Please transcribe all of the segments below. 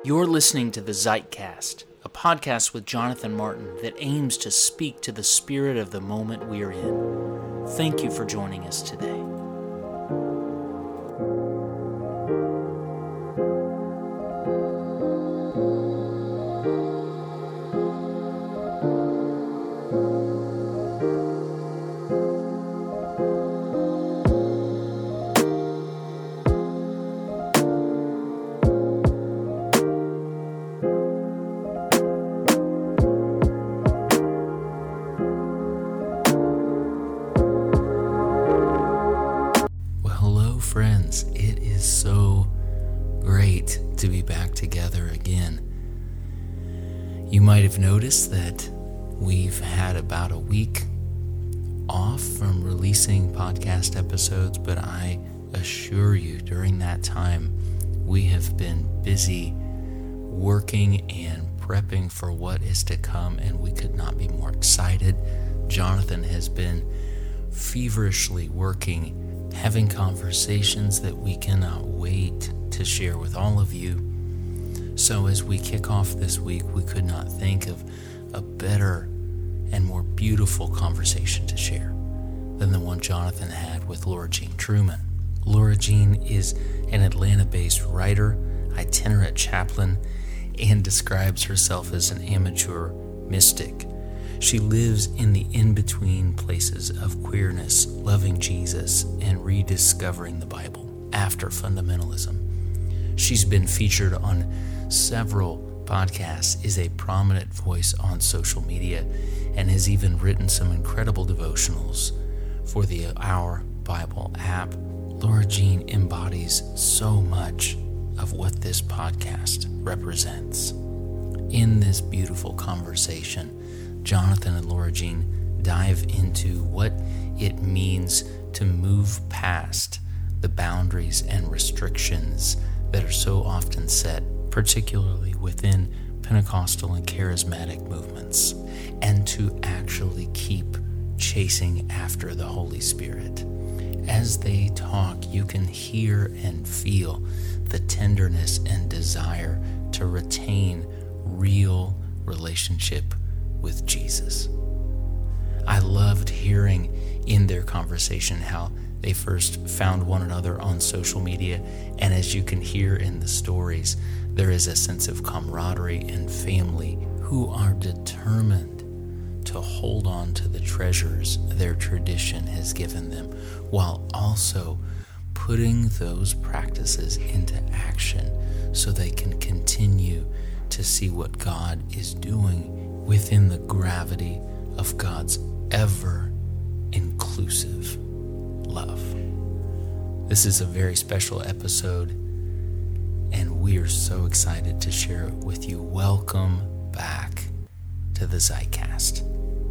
You're listening to the Zeitcast, a podcast with Jonathan Martin that aims to speak to the spirit of the moment we are in. Thank you for joining us today. Friends, it is so great to be back together again. You might have noticed that we've had about a week off from releasing podcast episodes, but I assure you during that time we have been busy working and prepping for what is to come, and we could not be more excited. Jonathan has been feverishly working, having conversations that we cannot wait to share with all of you. So as we kick off this week, we could not think of a better and more beautiful conversation to share than the one Jonathan had with Laura Jean Truman. Laura Jean is an Atlanta-based writer, itinerant chaplain, and describes herself as an amateur mystic. She lives in the in-between places of queerness, loving Jesus, and rediscovering the Bible after fundamentalism. She's been featured on several podcasts, is a prominent voice on social media, and has even written some incredible devotionals for the Our Bible app. Laura Jean embodies so much of what this podcast represents. In this beautiful conversation, Jonathan and Laura Jean dive into what it means to move past the boundaries and restrictions that are so often set, particularly within Pentecostal and charismatic movements, and to actually keep chasing after the Holy Spirit. As they talk, you can hear and feel the tenderness and desire to retain real relationship with Jesus. I loved hearing in their conversation how they first found one another on social media, and as you can hear in the stories, there is a sense of camaraderie and family who are determined to hold on to the treasures their tradition has given them, while also putting those practices into action so they can continue to see what God is doing within the gravity of God's ever-inclusive love. This is a very special episode, and we are so excited to share it with you. Welcome back to the Zeitcast.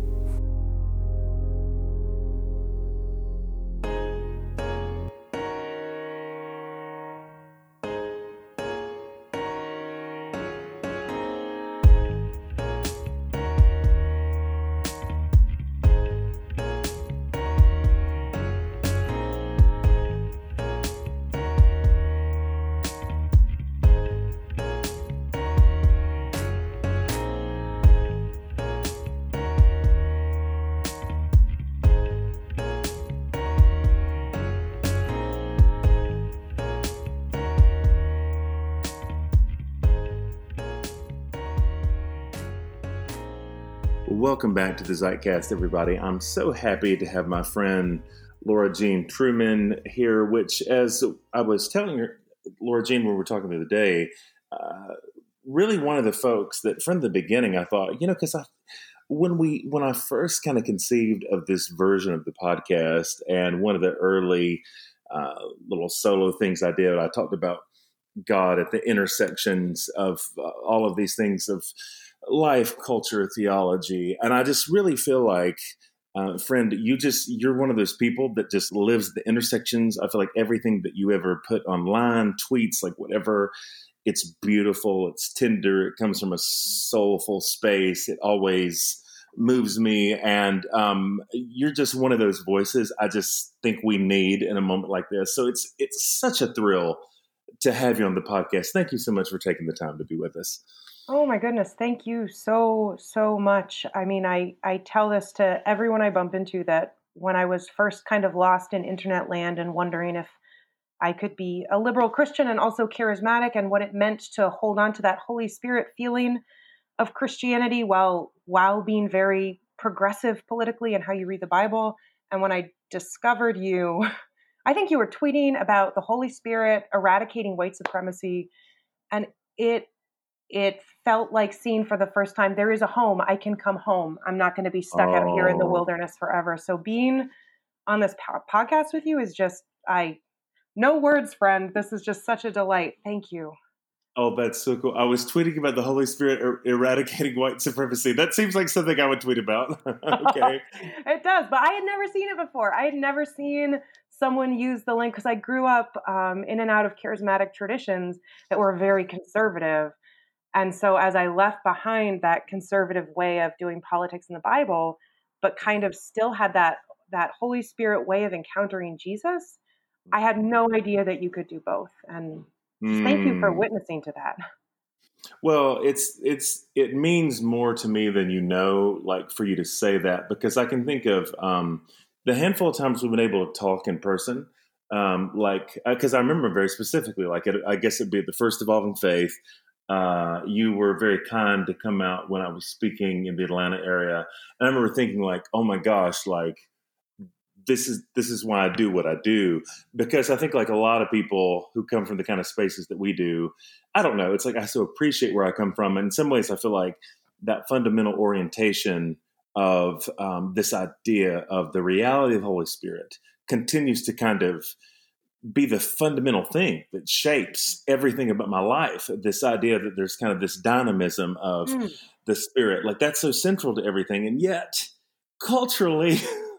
Welcome back to the Zeitcast, everybody. I'm so happy to have my friend Laura Jean Truman here, which, as I was telling her, Laura Jean, when we were talking the other day, really one of the folks that from the beginning I thought, because when I first kind of conceived of this version of the podcast, and one of the early little solo things I did, I talked about God at the intersections of all of these things of life, culture, theology. And I just really feel like, friend, you're one of those people that just lives the intersections. I feel like everything that you ever put online, tweets, like whatever, it's beautiful, it's tender, it comes from a soulful space. It always moves me. And you're just one of those voices I just think we need in a moment like this. So it's such a thrill to have you on the podcast. Thank you so much for taking the time to be with us. Oh my goodness. Thank you so, so much. I mean, I tell this to everyone I bump into, that when I was first kind of lost in internet land and wondering if I could be a liberal Christian and also charismatic, and what it meant to hold on to that Holy Spirit feeling of Christianity while being very progressive politically and how you read the Bible. And when I discovered you, I think you were tweeting about the Holy Spirit eradicating white supremacy, and it felt like seeing for the first time, there is a home. I can come home. I'm not going to be stuck out here in the wilderness forever. So being on this podcast with you is just, no words, friend. This is just such a delight. Thank you. Oh, that's so cool. I was tweeting about the Holy Spirit eradicating white supremacy. That seems like something I would tweet about. Okay. It does, but I had never seen it before. I had never seen someone use the link, because I grew up in and out of charismatic traditions that were very conservative. And so as I left behind that conservative way of doing politics in the Bible, but kind of still had that Holy Spirit way of encountering Jesus, I had no idea that you could do both. And thank you for witnessing to that. Well, it means more to me than like for you to say that, because I can think of the handful of times we've been able to talk in person, because I remember very specifically, I guess it'd be at the First Evolving Faith. You were very kind to come out when I was speaking in the Atlanta area. And I remember thinking oh my gosh, this is why I do what I do, because I think a lot of people who come from the kind of spaces that we do, I don't know. It's I so appreciate where I come from. And in some ways I feel like that fundamental orientation of this idea of the reality of the Holy Spirit continues to kind of be the fundamental thing that shapes everything about my life. This idea that there's kind of this dynamism of the Spirit, that's so central to everything. And yet culturally,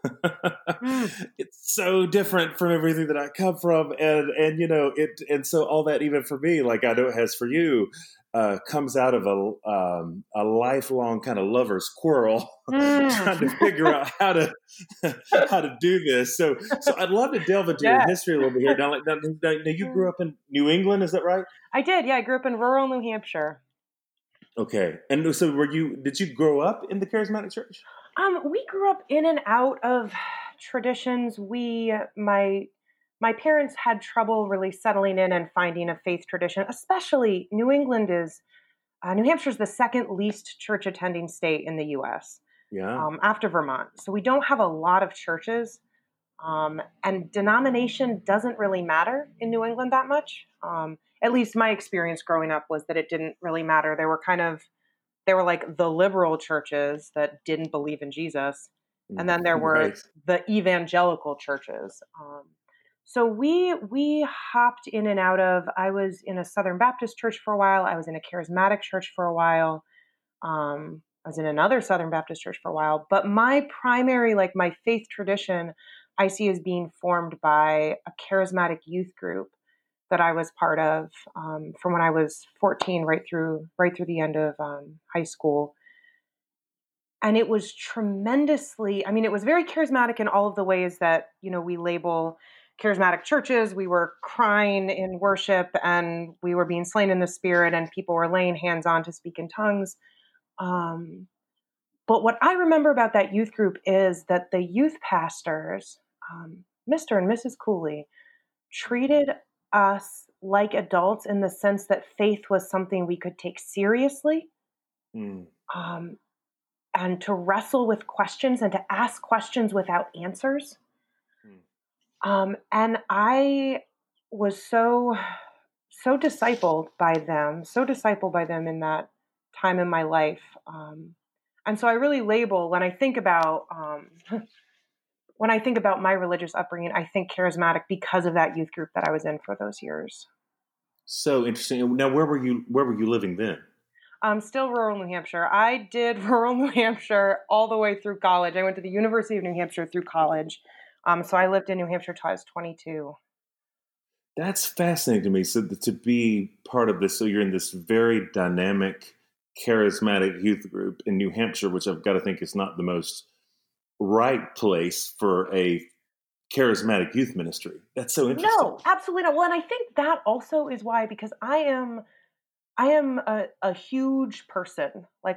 it's so different from everything that I come from. And so all that, even for me, I know it has for you, comes out of a lifelong kind of lover's quarrel trying to figure out how to do this. So I'd love to delve into your history a little bit here. Now, you grew up in New England, is that right? I did. Yeah, I grew up in rural New Hampshire. Okay. And so did you grow up in the charismatic church? We grew up in and out of traditions. My parents had trouble really settling in and finding a faith tradition, especially New Hampshire is the second least church attending state in the U.S. Yeah. After Vermont. So we don't have a lot of churches, and denomination doesn't really matter in New England that much. At least my experience growing up was that it didn't really matter. They were like the liberal churches that didn't believe in Jesus. And then there were the evangelical churches. So we hopped in and out of, I was in a Southern Baptist church for a while. I was in a charismatic church for a while. I was in another Southern Baptist church for a while. But my primary, my faith tradition, I see as being formed by a charismatic youth group that I was part of from when I was 14 right through the end of high school. And it was it was very charismatic in all of the ways that, we label charismatic churches. We were crying in worship, and we were being slain in the Spirit, and people were laying hands on to speak in tongues. But what I remember about that youth group is that the youth pastors, Mr. and Mrs. Cooley, treated us like adults in the sense that faith was something we could take seriously, and to wrestle with questions and to ask questions without answers. And I was so discipled by them in that time in my life. And so I really label, when I think about my religious upbringing, I think charismatic because of that youth group that I was in for those years. So interesting. Now, where were you living then? Still rural New Hampshire. I did rural New Hampshire all the way through college. I went to the University of New Hampshire through college. So I lived in New Hampshire till I was 22. That's fascinating to me. So to be part of this, so you're in this very dynamic, charismatic youth group in New Hampshire, which I've got to think is not the most right place for a charismatic youth ministry. That's so interesting. No, absolutely not. Well, and I think that also is why, because I am a huge person. Like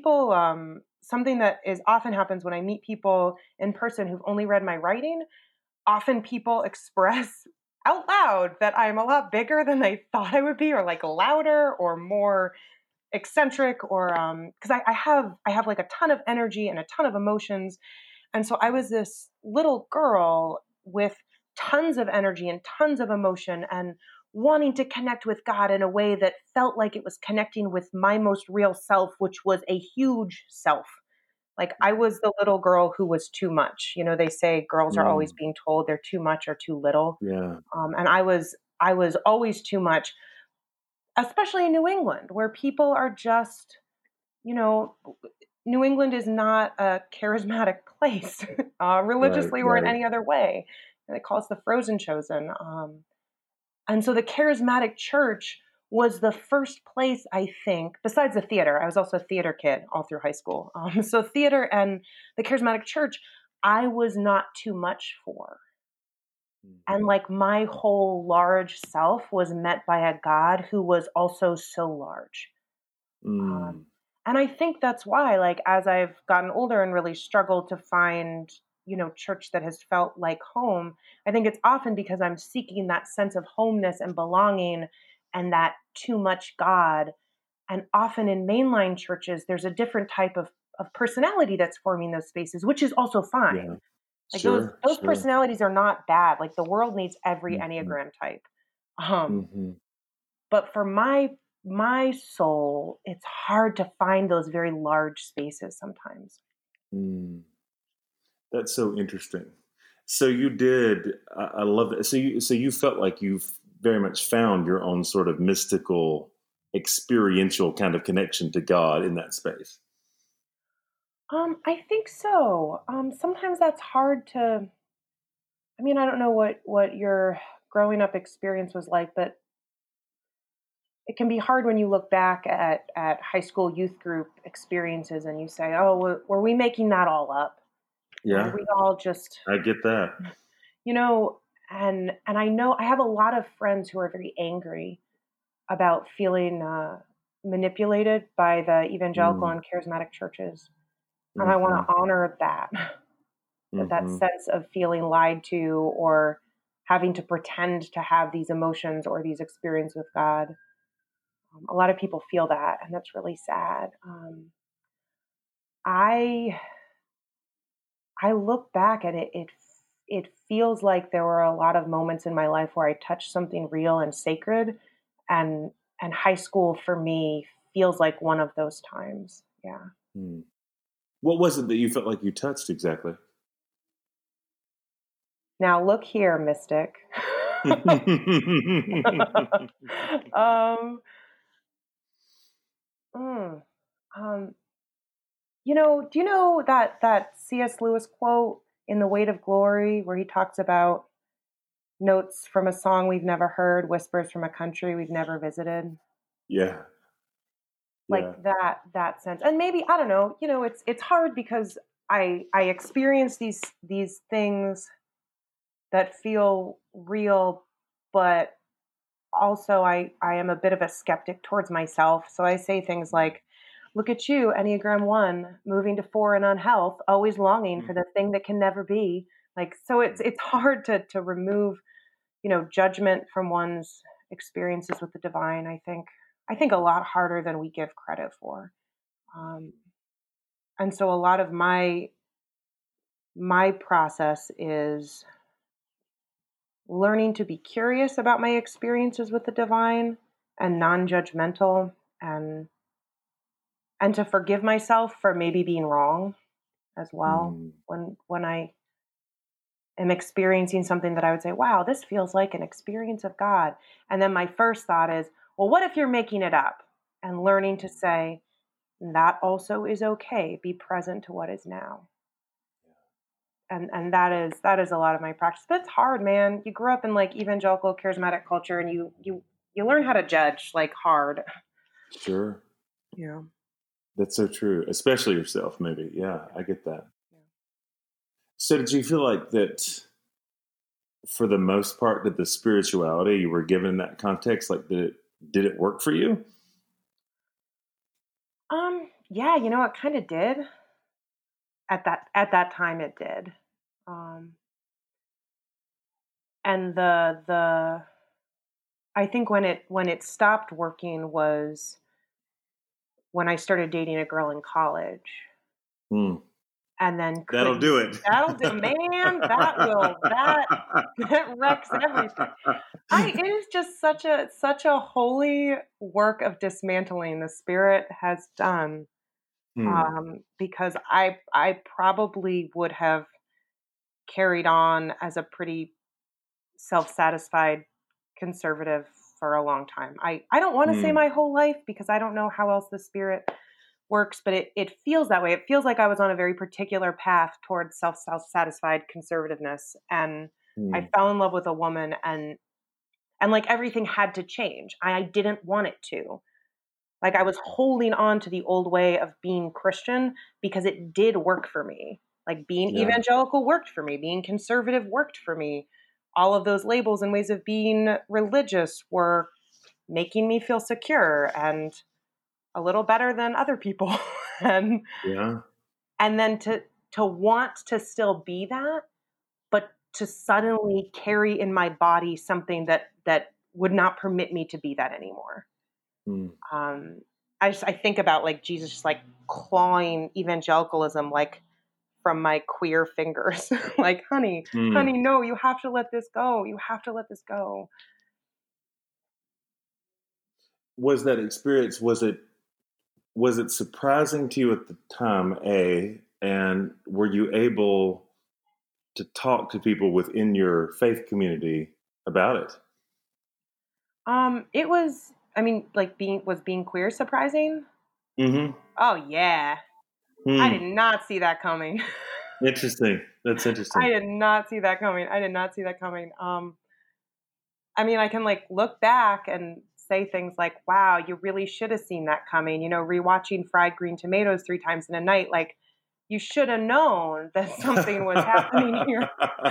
something that is often happens when I meet people in person who've only read my writing. Often people express out loud that I'm a lot bigger than they thought I would be, or like louder or more eccentric, or because I have like a ton of energy and a ton of emotions. And so I was this little girl with tons of energy and tons of emotion and wanting to connect with God in a way that felt like it was connecting with my most real self, which was a huge self. Like I was the little girl who was too much. You know, they say girls are always Mm, being told they're too much or too little. yeah. And I was always too much, especially in New England, where people are just, you know, New England is not a charismatic place, Right. religiously or in Right. any other way. They call us the frozen chosen. And so the charismatic church was the first place, I think, besides the theater. I was also a theater kid all through high school. So theater and the charismatic church, I was not too much for. And like my whole large self was met by a God who was also so large. Um, Mm, and I think that's why, like, as I've gotten older and really struggled to find, church that has felt like home, I think it's often because I'm seeking that sense of homeness and belonging and that too much God. And often in mainline churches, there's a different type of personality that's forming those spaces, which is also yeah. fine. Like those Sure. those Sure. personalities are not bad. Like the world needs every Hmm. Enneagram type. Um, Hmm. but for my soul, it's hard to find those very large spaces sometimes. Mm. That's so interesting. So you did. I love that. So you felt like you've very much found your own sort of mystical, experiential kind of connection to God in that space. I think so. Sometimes that's hard to. I mean, I don't know what your growing up experience was like, but it can be hard when you look back at high school youth group experiences and you say, "Oh, were we making that all up? Did Yeah, we all just, I get that. you know?" And I know I have a lot of friends who are very angry about feeling manipulated by the evangelical Mm, and charismatic churches, and I want hmm. to honor that that Hmm. sense of feeling lied to or having to pretend to have these emotions or these experiences with God. A lot of people feel that, and that's really sad. I I look back and it feels like there were a lot of moments in my life where I touched something real and sacred, and and high school for me feels like one of those times. Yeah. Mm. What was it that you felt like you touched exactly? Now look here, mystic. um, mm, um, do you know that C.S. Lewis quote in The Weight of Glory where he talks about notes from a song we've never heard, whispers from a country we've never visited? Yeah, Like yeah. that sense. And maybe I don't know, it's hard because I experience these things that feel real, but also I am a bit of a skeptic towards myself. So I say things like, look at you, Enneagram 1, moving to 4 in unhealth, always longing for the thing that can never be. Like so it's hard to remove, judgment from one's experiences with the divine, I think. I think a lot harder than we give credit for. Um, and so a lot of my process is learning to be curious about my experiences with the divine and non-judgmental, and to forgive myself for maybe being wrong as well Mm. when I am experiencing something that I would say, wow, this feels like an experience of God. And then my first thought is, well, what if you're making it up? And learning to say, that also is okay. Be present to what is now. And that is a lot of my practice. But it's hard, man. You grew up in like evangelical charismatic culture and you learn how to judge like hard. Sure. Yeah. That's so true, especially yourself, maybe. Yeah, Yeah. I get that. Yeah. So, did you feel like that? for the most part, did the spirituality you were given in that context, like, did it work for you? Yeah, it kind of did. At that time it did. Um, and the I think when it stopped working was when I started dating a girl in college. Hmm. And then That'll do it. that'll do, man, that wrecks everything. It is just such a holy work of dismantling the Spirit has done. Because I probably would have carried on as a pretty self-satisfied conservative for a long time. I don't want to say my whole life because I don't know how else the Spirit works, but it feels that way. It feels like I was on a very particular path towards self-satisfied conservativeness, and I fell in love with a woman, and like everything had to change. I didn't want it to. Like I was holding on to the old way of being Christian because it did work for me. Like being evangelical worked for me, being conservative worked for me. All of those labels and ways of being religious were making me feel secure and a little better than other people. and then to want to still be that, but to suddenly carry in my body something that would not permit me to be that anymore. I think about like Jesus just like clawing evangelicalism like from my queer fingers. Like, honey, no, you have to let this go. You have to let this go. Was that experience, was it surprising to you at the time, A, and were you able to talk to people within your faith community about it? It was, I mean, like being queer surprising? Mm-hmm. Oh yeah. I did not see that coming. Interesting. That's interesting. I did not see that coming. I mean, I can like look back and say things like, wow, you really should have seen that coming. Rewatching Fried Green Tomatoes 3 times in a night, like you should have known that something was happening here.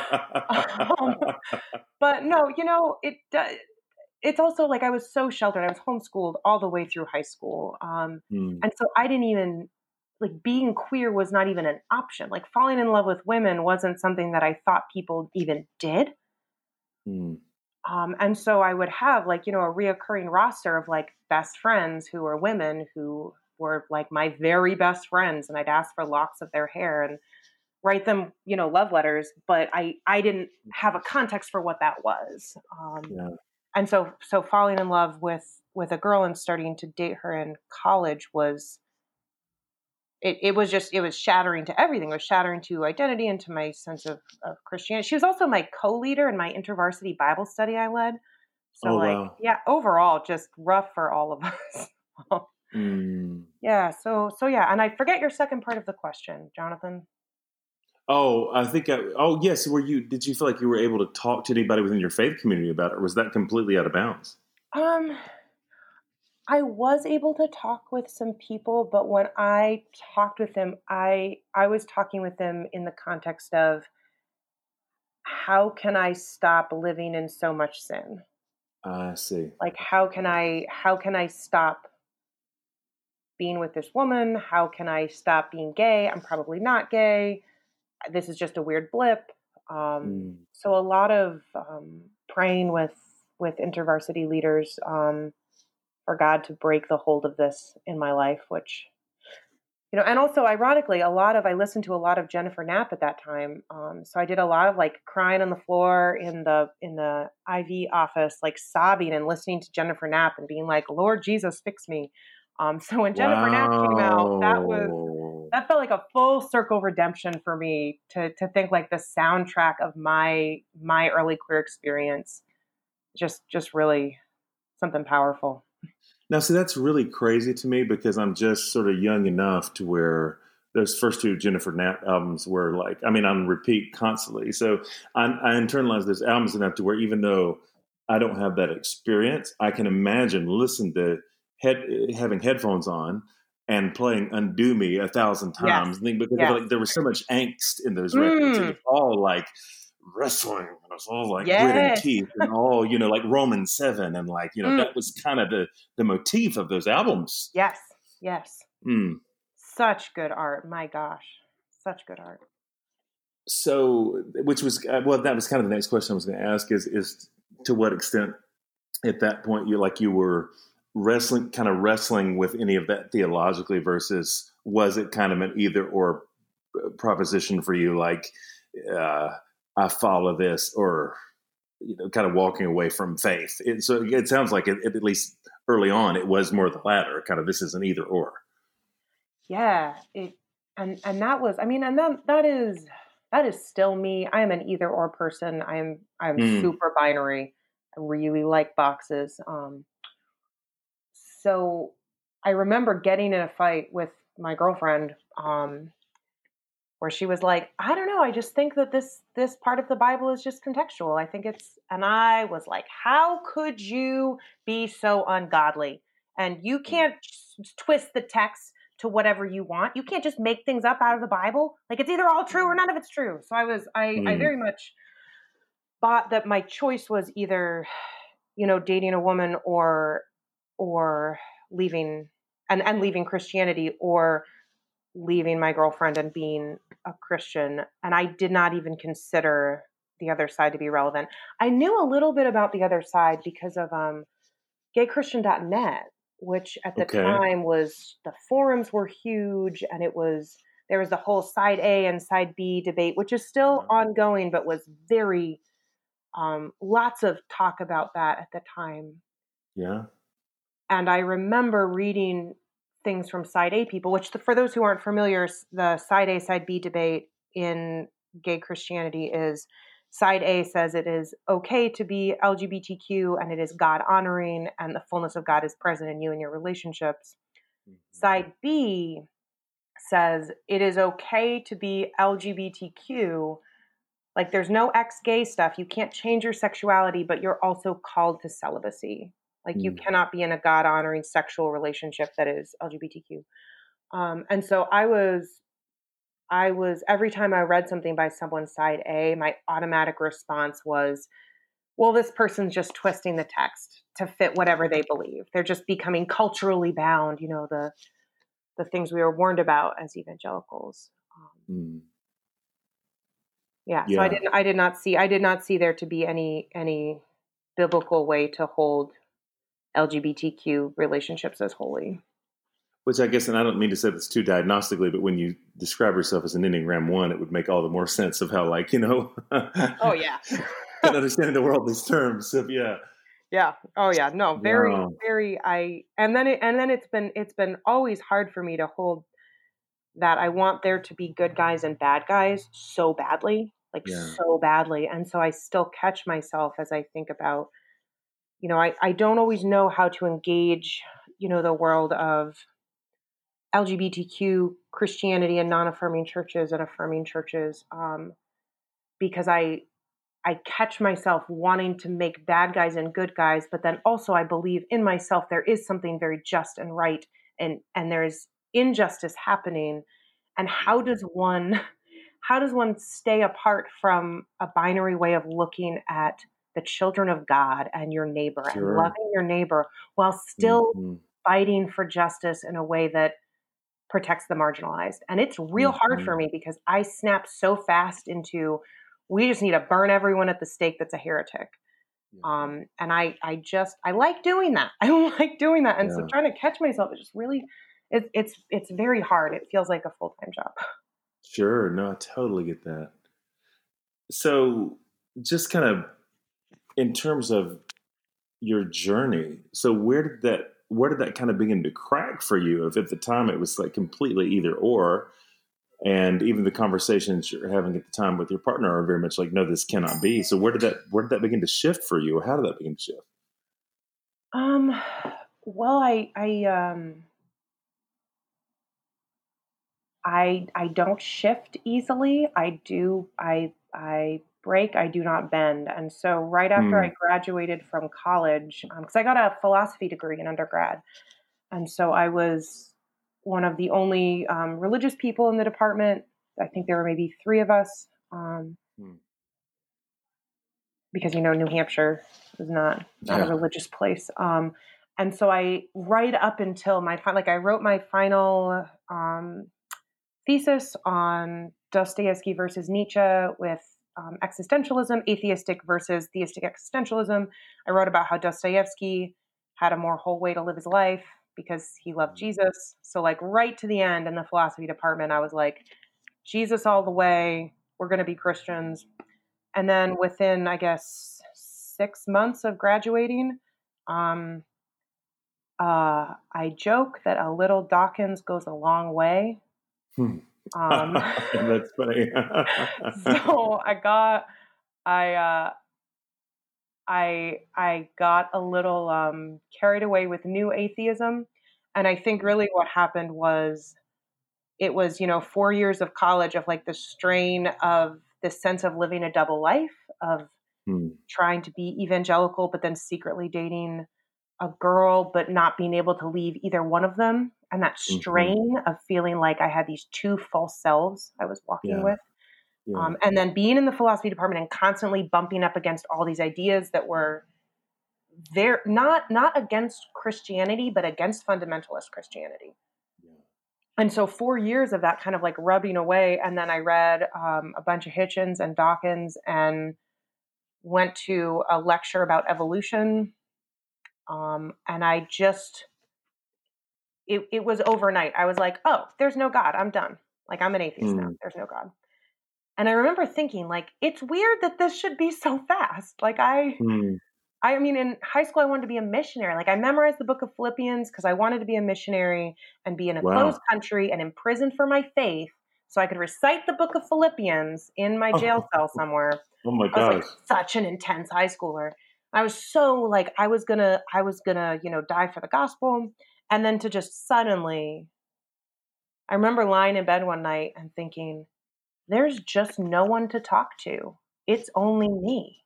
But no, it's also like I was so sheltered. I was homeschooled all the way through high school. And so I didn't even, like being queer was not even an option. Like falling in love with women wasn't something that I thought people even did. And so I would have like, a reoccurring roster of like best friends who were women who were like my very best friends. And I'd ask for locks of their hair and write them, love letters, but I didn't have a context for what that was. And so falling in love with a girl and starting to date her in college was, it was shattering to everything. It was shattering to identity and to my sense of Christianity. She was also my co-leader in my InterVarsity Bible study I led. So wow. Yeah, overall, just rough for all of us. Yeah. So yeah. And I forget your second part of the question, Jonathan. Oh, I think, yes. Did you feel like you were able to talk to anybody within your faith community about it, or was that completely out of bounds? I was able to talk with some people, but when I talked with them, I was talking with them in the context of how can I stop living in so much sin? I see. Like how can I stop being with this woman? How can I stop being gay? I'm probably not gay. This is just a weird blip. So a lot of praying with InterVarsity leaders for God to break the hold of this in my life, which, and also ironically, I listened to a lot of Jennifer Knapp at that time. So I did a lot of like crying on the floor in the IV office, like sobbing and listening to Jennifer Knapp and being like, Lord Jesus, fix me. So when Jennifer Knapp came out, that felt like a full circle redemption for me to think like the soundtrack of my early queer experience, just really something powerful. Now, see, that's really crazy to me because I'm just sort of young enough to where those first 2 Jennifer Knapp albums were like, on repeat constantly. So I internalized those albums enough to where even though I don't have that experience, I can imagine listening to having headphones on and playing Undo Me 1,000 times. Yes. Because like, there was so much angst in those records. It was all like wrestling, and it's all like gritting Yes. teeth and all, like Romans 7, and like, Mm, that was kind of the motif of those albums. yes. Yes. Mm. Such good art. My gosh. Such good art. So, which was, well, that was kind of the next question I was going to ask is to what extent at that point you were wrestling with any of that theologically, versus was it kind of an either or proposition for you, like, I follow this, or, kind of walking away from faith. So it sounds like at least early on, it was more the latter, kind of, this is an either or. Yeah. And that was, I mean, and that is still me. I am an either or person. I'm Mm. super binary. I really like boxes. So I remember getting in a fight with my girlfriend, where she was like, I don't know, I just think that this part of the Bible is just contextual. I think it's, and I was like, how could you be so ungodly? And you can't twist the text to whatever you want. You can't just make things up out of the Bible. Like, it's either all true or none of it's true. So I Mm. very much thought that my choice was either, dating a woman or leaving and leaving Christianity, or leaving my girlfriend and being a Christian. And I did not even consider the other side to be relevant. I knew a little bit about the other side because of gaychristian.net, which at the Okay. time was, the forums were huge, and there was the whole side A and side B debate, which is still ongoing, but was very, lots of talk about that at the time. Yeah. And I remember reading things from side A people, which, for those who aren't familiar, the side A, side B debate in gay Christianity is, side A says it is okay to be LGBTQ and it is God honoring and the fullness of God is present in you and your relationships. Mm-hmm. Side B says it is okay to be LGBTQ. Like, there's no ex-gay stuff. You can't change your sexuality, but you're also called to celibacy. Like, you cannot be in a God-honoring sexual relationship that is LGBTQ. And so I was every time I read something by someone side A, my automatic response was, well, this person's just twisting the text to fit whatever they believe. They're just becoming culturally bound, the things we were warned about as evangelicals. Yeah, so Yeah. I did not see there to be any biblical way to hold LGBTQ relationships as holy. Which I guess, and I don't mean to say this too diagnostically, but when you describe yourself as an Enneagram 1, it would make all the more sense of how, like, Oh yeah. and understanding the world in these terms. So yeah. Yeah. Oh yeah. No, very, Wow. very, and then it's been always hard for me to hold that I want there to be good guys and bad guys so badly, like Yeah. so badly. And so I still catch myself as I think about, I don't always know how to engage, the world of LGBTQ Christianity and non-affirming churches and affirming churches, because I catch myself wanting to make bad guys and good guys, but then also I believe in myself there is something very just and right, and there's injustice happening. And how does one stay apart from a binary way of looking at the children of God and your neighbor and Sure. loving your neighbor while still Mm-hmm. fighting for justice in a way that protects the marginalized? And it's real hard for me because I snap so fast into, we just need to burn everyone at the stake that's a heretic. And I like doing that. I like doing that. And so Yeah. trying to catch myself is just really, it's very hard. It feels like a full-time job. Sure. No, I totally get that. So just kind of in terms of your journey, so where did that kind of begin to crack for you? If at the time it was like completely either or, and even the conversations you're having at the time with your partner are very much like, no, this cannot be. So where did that begin to shift for you, or how did that begin to shift? Well, I don't shift easily. I break, I do not bend. And so right after I graduated from college, because I got a philosophy degree in undergrad, and so I was one of the only religious people in the department. I think there were maybe three of us. because, New Hampshire is not a religious place. And so right up until I wrote my final thesis on Dostoevsky versus Nietzsche with existentialism, atheistic versus theistic existentialism. I wrote about how Dostoevsky had a more whole way to live his life because he loved Jesus. So right to the end in the philosophy department, I was like, Jesus all the way. We're going to be Christians. And then within, I guess, 6 months of graduating, I joke that a little Dawkins goes a long way. That's funny. So I got a little carried away with new atheism, and I think really what happened was it was 4 years of college of the strain of this sense of living a double life of trying to be evangelical but then secretly dating a girl but not being able to leave either one of them, and that strain of feeling like I had these two false selves I was walking with. And then being in the philosophy department and constantly bumping up against all these ideas that were there, not against Christianity, but against fundamentalist Christianity. And so 4 years of that kind of rubbing away. And then I read a bunch of Hitchens and Dawkins and went to a lecture about evolution. And I just, it was overnight. I was like, oh, there's no God. I'm done. I'm an atheist now. There's no God. And I remember thinking, it's weird that this should be so fast. I mean, in high school, I wanted to be a missionary. I memorized the book of Philippians because I wanted to be a missionary and be in a closed country and imprisoned for my faith so I could recite the book of Philippians in my jail cell somewhere. Oh my gosh. I was such an intense high schooler. I was so I was gonna, die for the gospel. And then to just suddenly, I remember lying in bed one night and thinking, there's just no one to talk to. It's only me.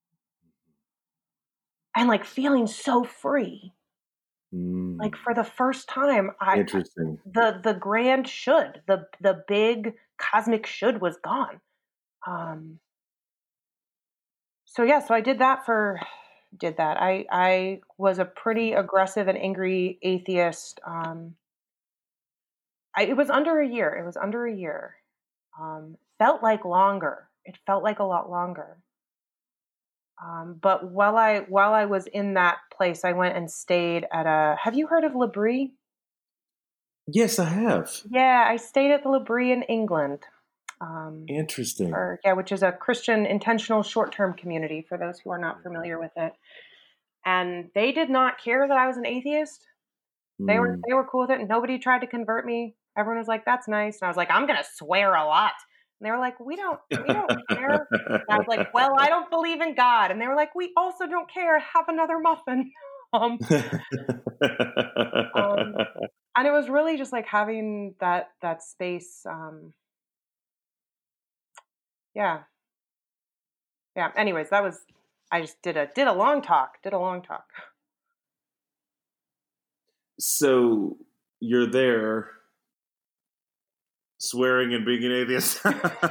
And feeling so free. For the first time, Interesting. The grand should, the big cosmic should was gone. So I did that. I was a pretty aggressive and angry atheist. It was under a year. Felt like longer. It felt like a lot longer. But while I was in that place, I went and stayed at have you heard of L'Abri? Yes, I have. Yeah, I stayed at the L'Abri in England. Interesting. Which is a Christian intentional short-term community for those who are not familiar with it. And they did not care that I was an atheist. They were cool with it. Nobody tried to convert me. Everyone was like, that's nice. And I was like, I'm going to swear a lot. And they were like, we don't care. And I was like, well, I don't believe in God. And they were like, we also don't care. Have another muffin. And it was really just having that space. Yeah. Anyways, I just did a long talk. So you're there swearing and being an atheist.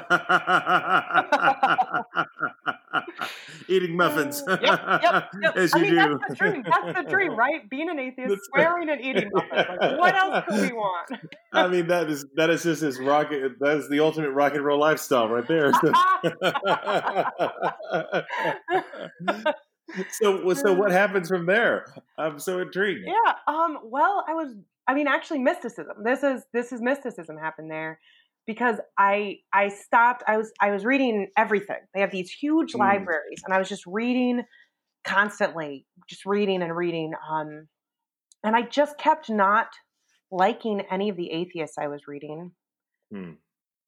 Eating muffins. Yep. As you do. That's the dream, right? Being an atheist, swearing and eating muffins. What else could we want? I mean, that is just this rocket. That is the ultimate rock and roll lifestyle right there. So what happens from there? I'm so intrigued. Yeah. Well, actually mysticism. This is mysticism happened there because I stopped. I was reading everything. They have these huge libraries and I was just reading constantly, just reading and reading. And I just kept not liking any of the atheists I was reading. And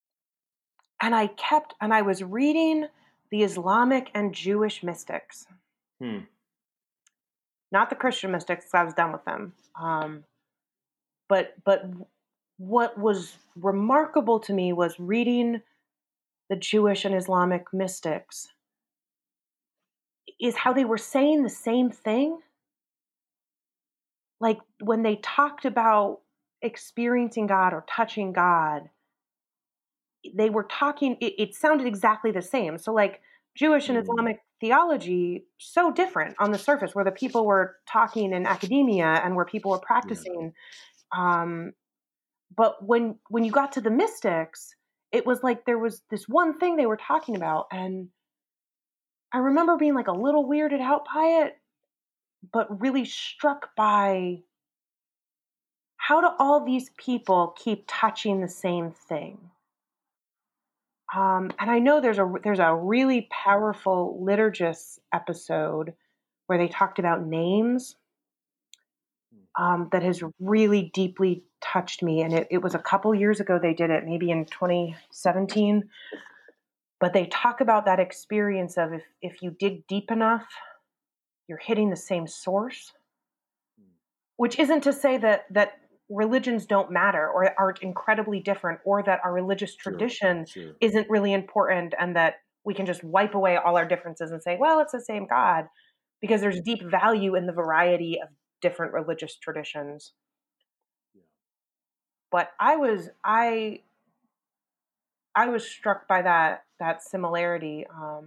I was reading the Islamic and Jewish mystics. Not the Christian mystics, because I was done with them. But what was remarkable to me was reading the Jewish and Islamic mystics is how they were saying the same thing. When they talked about experiencing God or touching God, they were talking, it sounded exactly the same. So Jewish and Islamic theology so different on the surface, where the people were talking in academia and where people were practicing. But when you got to the mystics, it was like there was this one thing they were talking about. And I remember being like a little weirded out by it, but really struck by how do all these people keep touching the same thing? And I know there's a really powerful liturgist episode where they talked about names that has really deeply touched me. And it was a couple years ago they did it, maybe in 2017. But they talk about that experience of if you dig deep enough, you're hitting the same source, which isn't to say that religions don't matter or are incredibly different, or that our religious tradition isn't really important and that we can just wipe away all our differences and say, well, it's the same God, because there's deep value in the variety of different religious traditions. But I was struck by that similarity,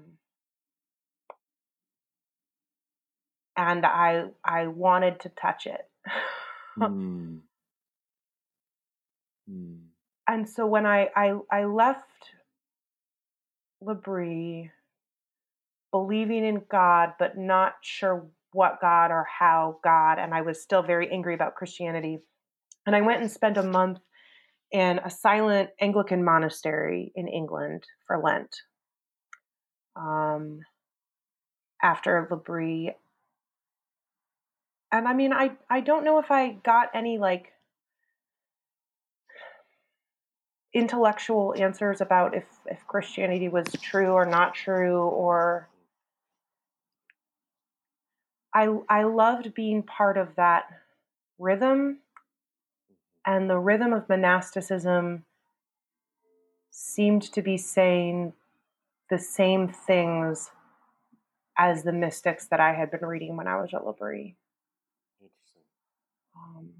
and I wanted to touch it. And so when I left L'Abri, believing in God, but not sure what God or how God, and I was still very angry about Christianity. And I went and spent a month in a silent Anglican monastery in England for Lent. After L'Abri. And I mean, I don't know if I got any like intellectual answers about if Christianity was true or not true, or I loved being part of that rhythm, and the rhythm of monasticism seemed to be saying the same things as the mystics that I had been reading when I was at L'Abri. Interesting.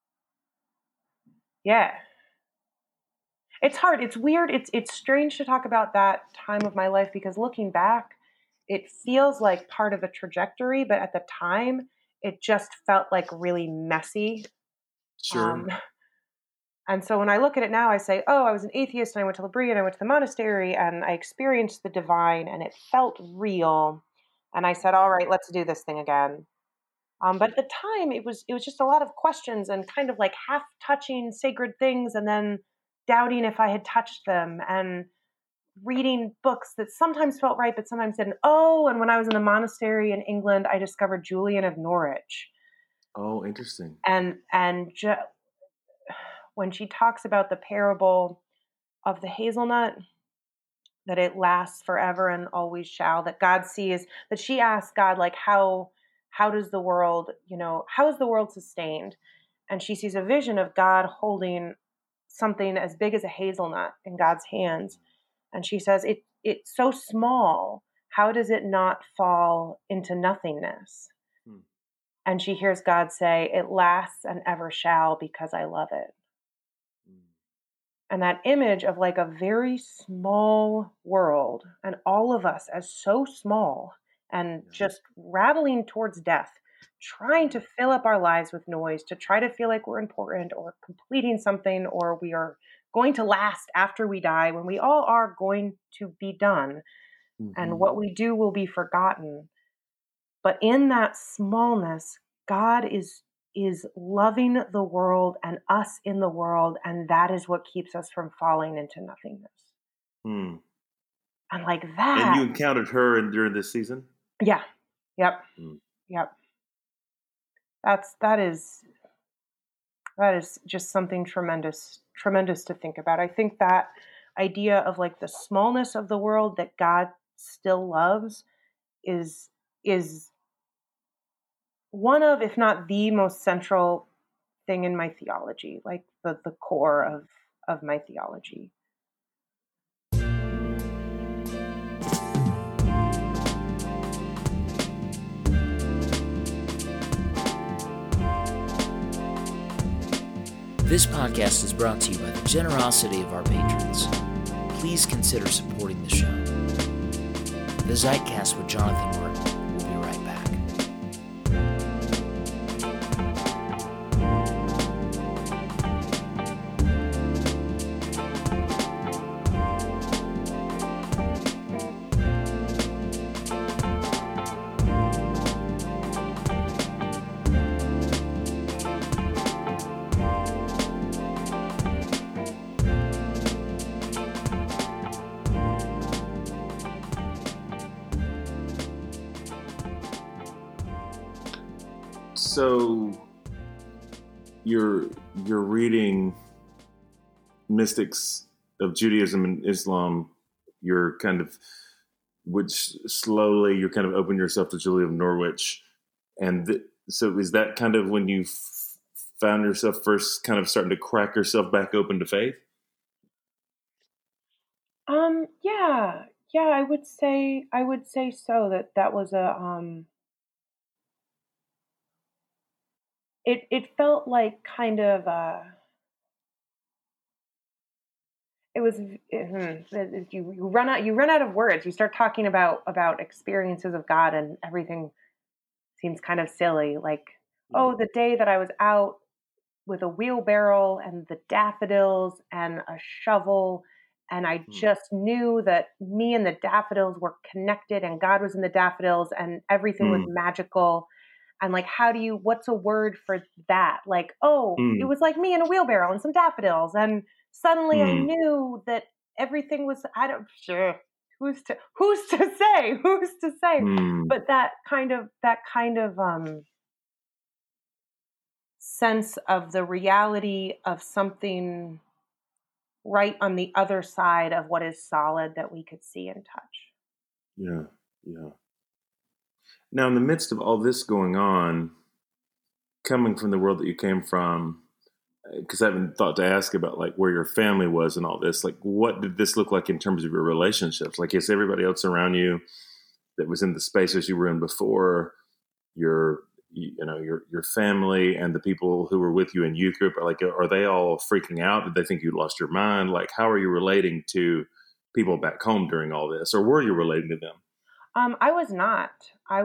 Yeah. It's hard. It's weird. It's strange to talk about that time of my life, because looking back, it feels like part of a trajectory, but at the time, it just felt like really messy. Sure. And so when I look at it now, I say, oh, I was an atheist and I went to L'Abri and I went to the monastery and I experienced the divine and it felt real. And I said, all right, let's do this thing again. But at the time, it was just a lot of questions and kind of like half touching sacred things and then doubting if I had touched them, and reading books that sometimes felt right, but sometimes didn't. Oh, and when I was in the monastery in England, I discovered Julian of Norwich. Oh, interesting. And when she talks about the parable of the hazelnut, that it lasts forever and always shall, that God sees, that she asks God, like, how does the world, how is the world sustained? And she sees a vision of God holding something as big as a hazelnut in God's hands. And she says, it's so small. How does it not fall into nothingness? And she hears God say, it lasts and ever shall because I love it. And that image of like a very small world and all of us as so small and just rattling towards death, trying to fill up our lives with noise, to try to feel like we're important or completing something, or we are going to last after we die, when we all are going to be done. And what we do will be forgotten. But in that smallness, God is loving the world and us in the world, and that is what keeps us from falling into nothingness. And like that. And you encountered her during this season? Yeah. Yep. Yep. That is just something tremendous to think about. I think that idea of like the smallness of the world that God still loves is one of, if not the most central thing in my theology, like the core of my theology. This podcast is brought to you by the generosity of our patrons. Please consider supporting the show. The Zeitcast with Jonathan Martin. We'll be right back. So you're reading mystics of Judaism and Islam. You're kind of, which slowly you're kind of open yourself to Julia of Norwich, and so is that kind of when you found yourself first kind of starting to crack yourself back open to faith? Yeah, I would say so. That was it felt like kind of it was you run out of words. You start talking about experiences of God, and everything seems kind of silly. Like, oh, the day that I was out with a wheelbarrow and the daffodils and a shovel, and I just knew that me and the daffodils were connected, and God was in the daffodils, and everything was magical. And like, what's a word for that? Like, oh, it was like me in a wheelbarrow and some daffodils. And suddenly I knew that everything was, who's to say? But that kind of sense of the reality of something right on the other side of what is solid that we could see and touch. Yeah. Now, in the midst of all this going on, coming from the world that you came from, because I haven't thought to ask about like where your family was and all this, like what did this look like in terms of your relationships? Like, is everybody else around you that was in the spaces you were in before, your family and the people who were with you in youth group, are they all freaking out? Did they think you lost your mind? Like, how are you relating to people back home during all this, or were you relating to them? I was not.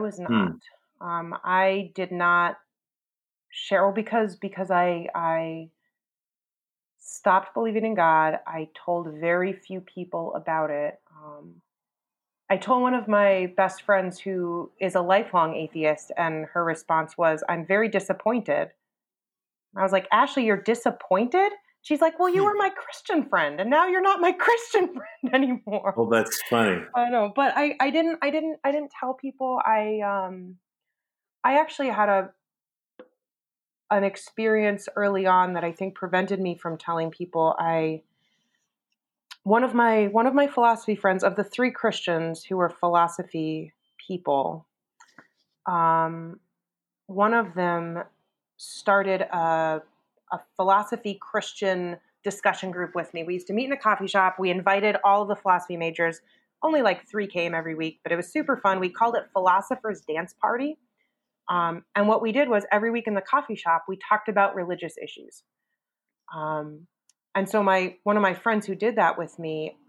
I did not share because I stopped believing in God. I told very few people about it. I told one of my best friends who is a lifelong atheist, and her response was, "I'm very disappointed." I was like, "Ashley, you're disappointed?" She's like, "Well, you were my Christian friend, and now you're not my Christian friend anymore." Oh, that's funny. I know, but I didn't tell people. I actually had an experience early on that I think prevented me from telling people. One of my philosophy friends, of the three Christians who were philosophy people, one of them started a philosophy Christian discussion group with me. We used to meet in a coffee shop. We invited all of the philosophy majors. Only like 3 came every week, but it was super fun. We called it Philosopher's Dance Party. And what we did was every week in the coffee shop, we talked about religious issues. And so one of my friends who did that with me,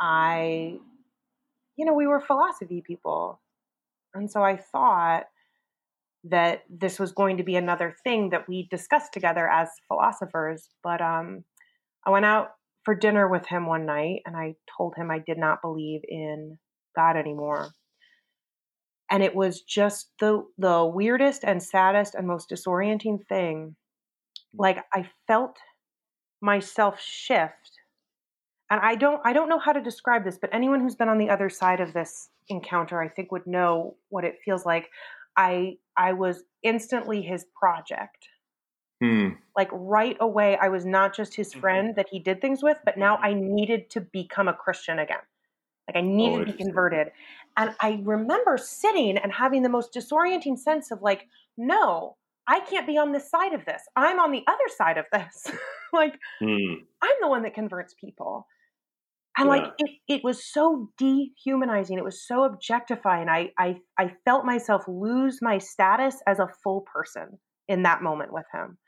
we were philosophy people. And so I thought that this was going to be another thing that we discussed together as philosophers. But I went out for dinner with him one night, and I told him I did not believe in God anymore. And it was just the weirdest and saddest and most disorienting thing. Like, I felt myself shift. And I don't know how to describe this, but anyone who's been on the other side of this encounter, I think, would know what it feels like. I was instantly his project. Like, right away, I was not just his friend that he did things with, but now I needed to become a Christian again. Like, I needed to be converted. And I remember sitting and having the most disorienting sense of like, no, I can't be on this side of this. I'm on the other side of this. Like, I'm the one that converts people. And like, it was so dehumanizing. It was so objectifying. I felt myself lose my status as a full person in that moment with him.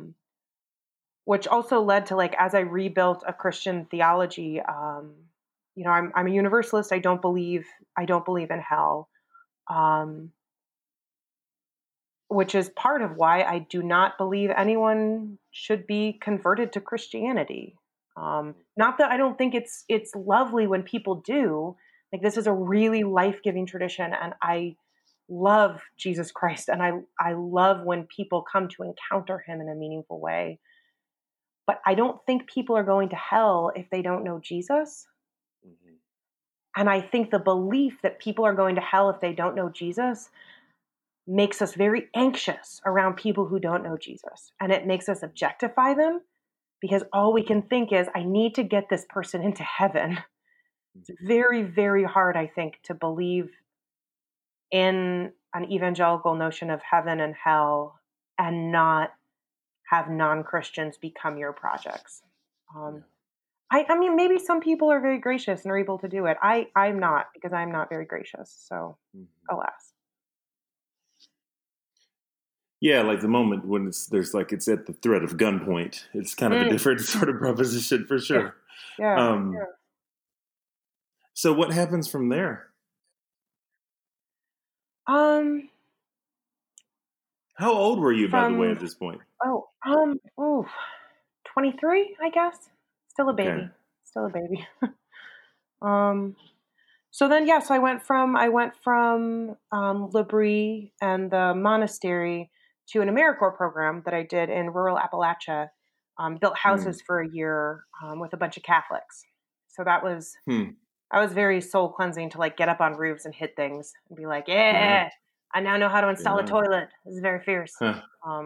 Which also led to, like, as I rebuilt a Christian theology, I'm a universalist. I don't believe in hell. Which is part of why I do not believe anyone should be converted to Christianity. Not that I don't think it's lovely when people do. Like, this is a really life-giving tradition, and I love Jesus Christ, and I love when people come to encounter him in a meaningful way. But I don't think people are going to hell if they don't know Jesus. Mm-hmm. And I think the belief that people are going to hell if they don't know Jesus makes us very anxious around people who don't know Jesus. And it makes us objectify them, because all we can think is, I need to get this person into heaven. It's very, very hard, I think, to believe in an evangelical notion of heaven and hell and not have non-Christians become your projects. I mean, maybe some people are very gracious and are able to do it. I'm not, because I'm not very gracious. So, alas. Yeah, like the moment when it's at the threat of gunpoint. It's kind of a different sort of proposition for sure. Yeah. So what happens from there? How old were you, by the way, at this point? 23, I guess. Still a baby. Okay. Still a baby. So then, so I went from L'Abri and the monastery to an AmeriCorps program that I did in rural Appalachia. Built houses for a year with a bunch of Catholics. So that was very soul cleansing to, like, get up on roofs and hit things and be like, I now know how to install a toilet. This is very fierce. Huh.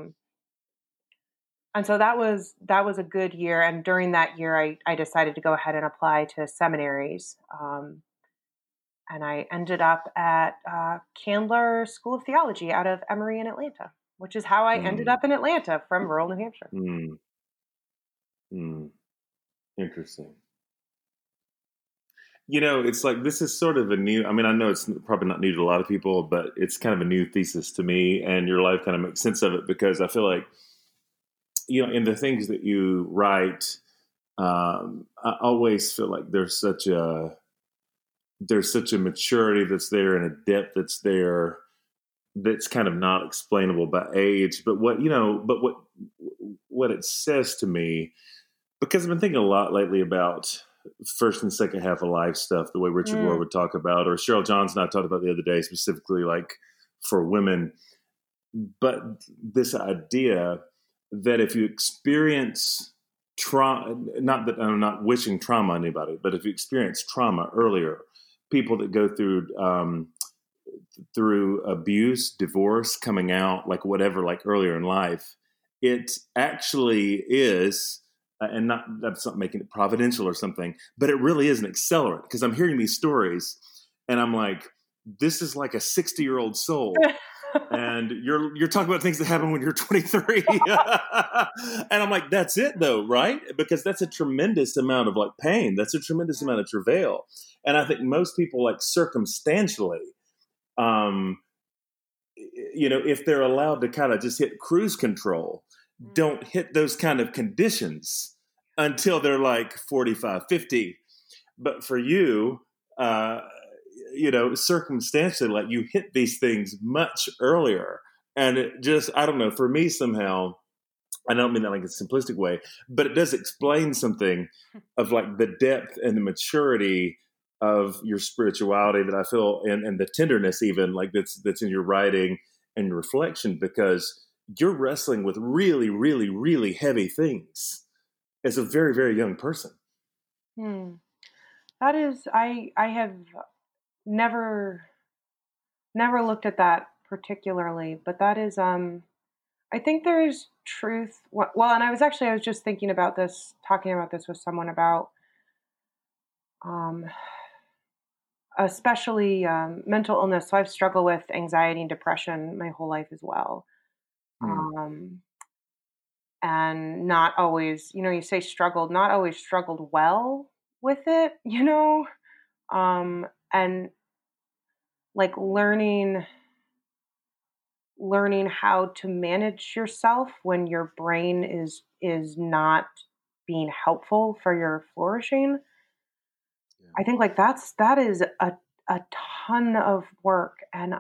And so that was a good year. And during that year, I decided to go ahead and apply to seminaries. And I ended up at Candler School of Theology out of Emory in Atlanta, which is how I ended up in Atlanta from rural New Hampshire. Interesting. It's like, this is sort of a new, I mean, I know it's probably not new to a lot of people, but it's kind of a new thesis to me, and your life kind of makes sense of it, because I feel like, in the things that you write, I always feel like there's such a maturity that's there, and a depth that's there, that's kind of not explainable by age. But what it says to me, because I've been thinking a lot lately about first and second half of life stuff, the way Richard Rohr would talk about, or Cheryl Johnson and I talked about the other day, specifically like for women. But this idea that if you experience trauma, not that I'm not wishing trauma on anybody, but if you experience trauma earlier, people that go through abuse, divorce, coming out, like whatever, like earlier in life, it actually is, and that's not making it providential or something, but it really is an accelerant, because I'm hearing these stories and I'm like, this is like a 60-year-old soul. And you're talking about things that happen when you're 23. And I'm like, that's it though, right? Because that's a tremendous amount of like pain. That's a tremendous amount of travail. And I think most people, like, circumstantially, if they're allowed to kind of just hit cruise control, don't hit those kind of conditions until they're like 45, 50. But for you, circumstantially, like, you hit these things much earlier. And it just, I don't know, for me somehow, I don't mean that like a simplistic way, but it does explain something of like the depth and the maturity of your spirituality that I feel, and the tenderness even, like, that's in your writing and your reflection, because you're wrestling with really, really, really heavy things as a very, very young person. That is, I have never looked at that particularly, but that is, I think there is truth. Well, and I was just thinking about this, talking about this with someone about, especially mental illness. So I've struggled with anxiety and depression my whole life as well. And not always, you say struggled, not always struggled well with it, and like learning how to manage yourself when your brain is not being helpful for your flourishing. I think like that is a ton of work, and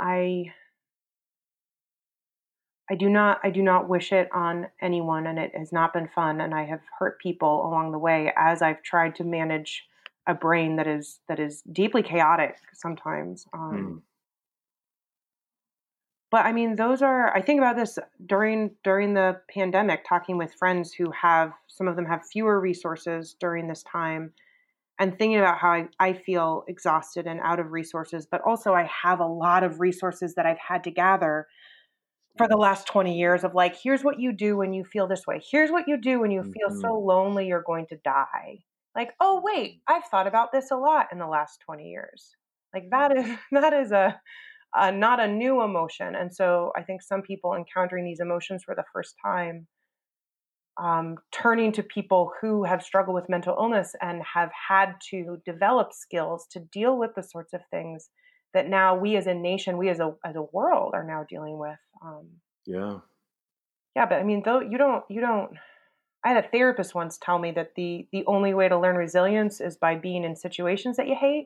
I do not wish it on anyone, and it has not been fun, and I have hurt people along the way as I've tried to manage a brain that is deeply chaotic sometimes. Mm. But I mean, those are I think about this during the pandemic, talking with friends who have some of them have fewer resources during this time, and thinking about how I feel exhausted and out of resources, but also I have a lot of resources that I've had to gather for the last 20 years of like, here's what you do when you feel this way. Here's what you do when you feel Mhm. so lonely you're going to die. Like, oh wait, I've thought about this a lot in the last 20 years. Like that is a not a new emotion. And so I think some people encountering these emotions for the first time, turning to people who have struggled with mental illness and have had to develop skills to deal with the sorts of things that now we as a nation, we as a world are now dealing with. Yeah. Yeah, but I mean, though you don't. I had a therapist once tell me that the only way to learn resilience is by being in situations that you hate.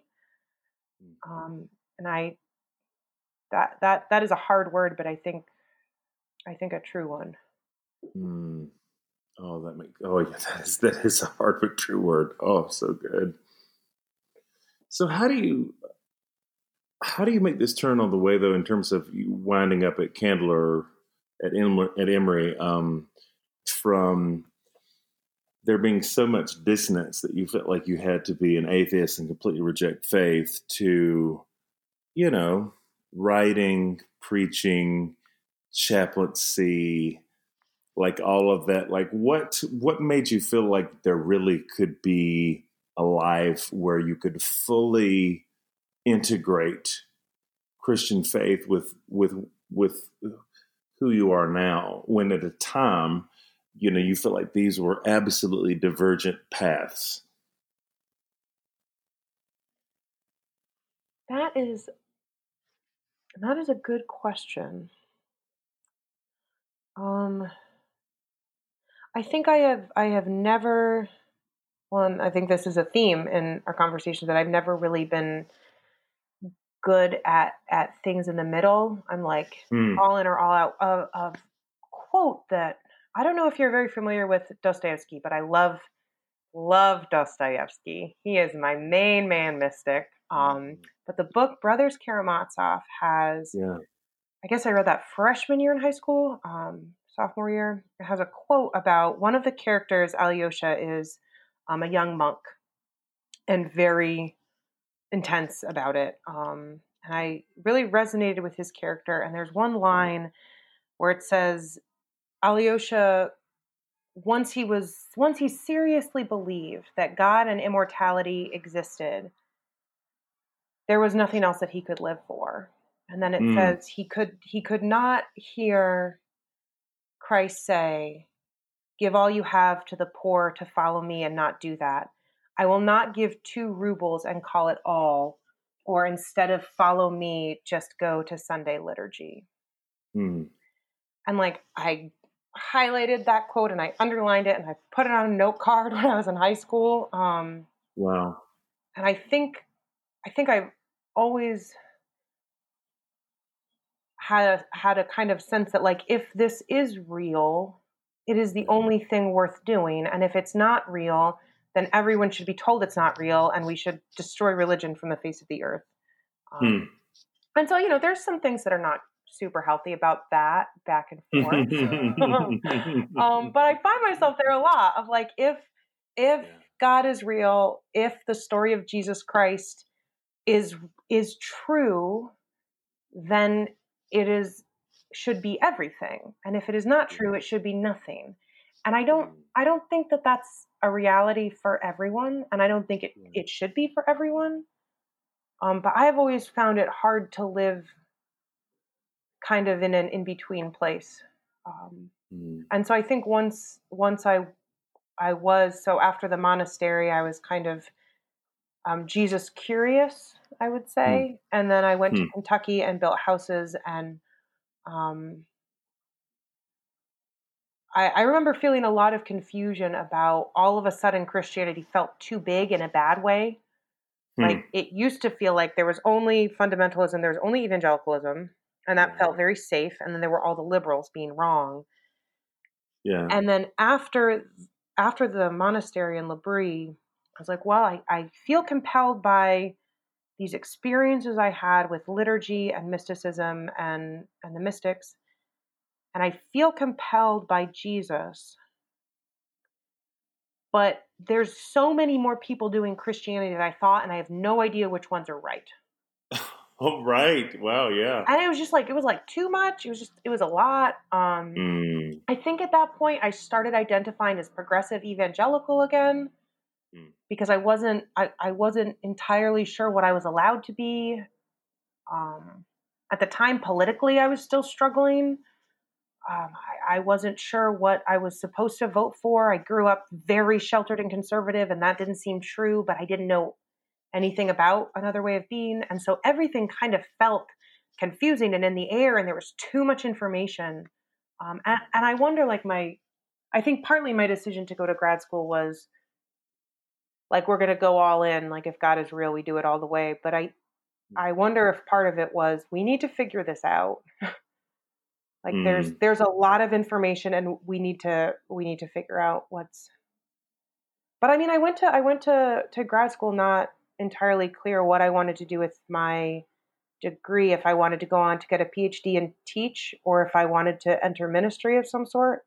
And I that is a hard word, but I think a true one. Mm. Oh, oh yeah, that is a hard but true word. Oh, so good. So how do you make this turn all the way though in terms of you winding up at Candler at Emory from there being so much dissonance that you felt like you had to be an atheist and completely reject faith to, you know, writing, preaching, chaplaincy, like all of that. Like what made you feel like there really could be a life where you could fully integrate Christian faith with who you are now, when at a time, you know, you feel like these were absolutely divergent paths? That is that is a good question. Um, I think I have never. Well, and I think this is a theme in our conversation that I've never really been good at things in the middle. I'm like Mm. all in or all out of quote that I don't know if you're very familiar with Dostoevsky, but I love Dostoevsky. He is my main man mystic. But the book Brothers Karamazov has, Yeah. I guess I read that freshman year in high school, sophomore year. It has a quote about one of the characters, Alyosha, is a young monk and very intense about it. And I really resonated with his character. And there's one line where it says, Alyosha, once he seriously believed that God and immortality existed, there was nothing else that he could live for. And then it Mm. says he could not hear Christ say, give all you have to the poor to follow me and not do that. I will not give 2 rubles and call it all, or instead of follow me, just go to Sunday liturgy. Mm. And like I highlighted that quote and I underlined it and I put it on a note card when I was in high school. Wow. And I think I've always had a kind of sense that like if this is real, it is the only thing worth doing, and if it's not real, then everyone should be told it's not real, and we should destroy religion from the face of the earth. Um, Mm. and so, you know, there's some things that are not super healthy about that back and forth. But I find myself there a lot of like, if Yeah. God is real, if the story of Jesus Christ is is true, then it is should be everything. And if it is not true, it should be nothing. And Mm. I don't think that that's a reality for everyone, and I don't think Yeah. it should be for everyone. But I've always found it hard to live kind of in an in between place. Um, Mm. and so I think once I was so after the monastery, I was kind of Jesus curious, I would Mm. say, and then I went to Mm. Kentucky and built houses and um, I remember feeling a lot of confusion about all of a sudden Christianity felt too big in a bad way. Like it used to feel like there was only fundamentalism, there was only evangelicalism, and that felt very safe. And then there were all the liberals being wrong. Yeah. And then after the monastery in L'Abri, I was like, well, I feel compelled by these experiences I had with liturgy and mysticism and the mystics. And I feel compelled by Jesus. But there's so many more people doing Christianity than I thought, and I have no idea which ones are right. Oh, right. Wow. Yeah. And it was like too much. It was a lot. I think at that point I started identifying as progressive evangelical again because I wasn't entirely sure what I was allowed to be. At the time, politically, I was still struggling. I wasn't sure what I was supposed to vote for. I grew up very sheltered and conservative, and that didn't seem true, but I didn't know anything about another way of being. And so everything kind of felt confusing and in the air, and there was too much information. And I wonder, like, I think partly my decision to go to grad school was like, we're going to go all in. Like, if God is real, we do it all the way. But I wonder if part of it was, we need to figure this out. Like there's a lot of information and we need to figure out what's. But I mean, I went to grad school not entirely clear what I wanted to do with my degree, if I wanted to go on to get a PhD and teach, or if I wanted to enter ministry of some sort.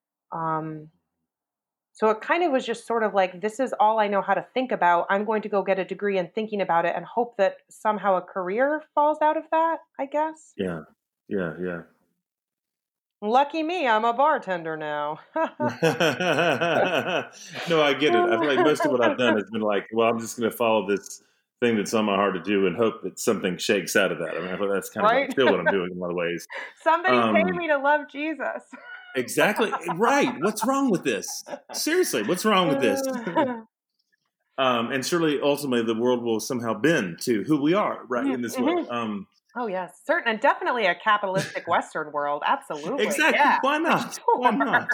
So it kind of was just sort of like, this is all I know how to think about. I'm going to go get a degree in thinking about it and hope that somehow a career falls out of that, I guess. Yeah. Lucky me, I'm a bartender now. No, I get it. I feel like most of what I've done has been like, well, I'm just going to follow this thing that's on my heart to do and hope that something shakes out of that. I mean, I feel that's kind of like still what I'm doing in a lot of ways. Somebody pay me to love Jesus. Exactly. Right. What's wrong with this? Seriously, what's wrong with this? And surely, ultimately, the world will somehow bend to who we are, right, in this world. Oh, yes. Certain, and definitely a capitalistic Western world. Absolutely. Exactly. Yeah. Why not? Sure. Why not?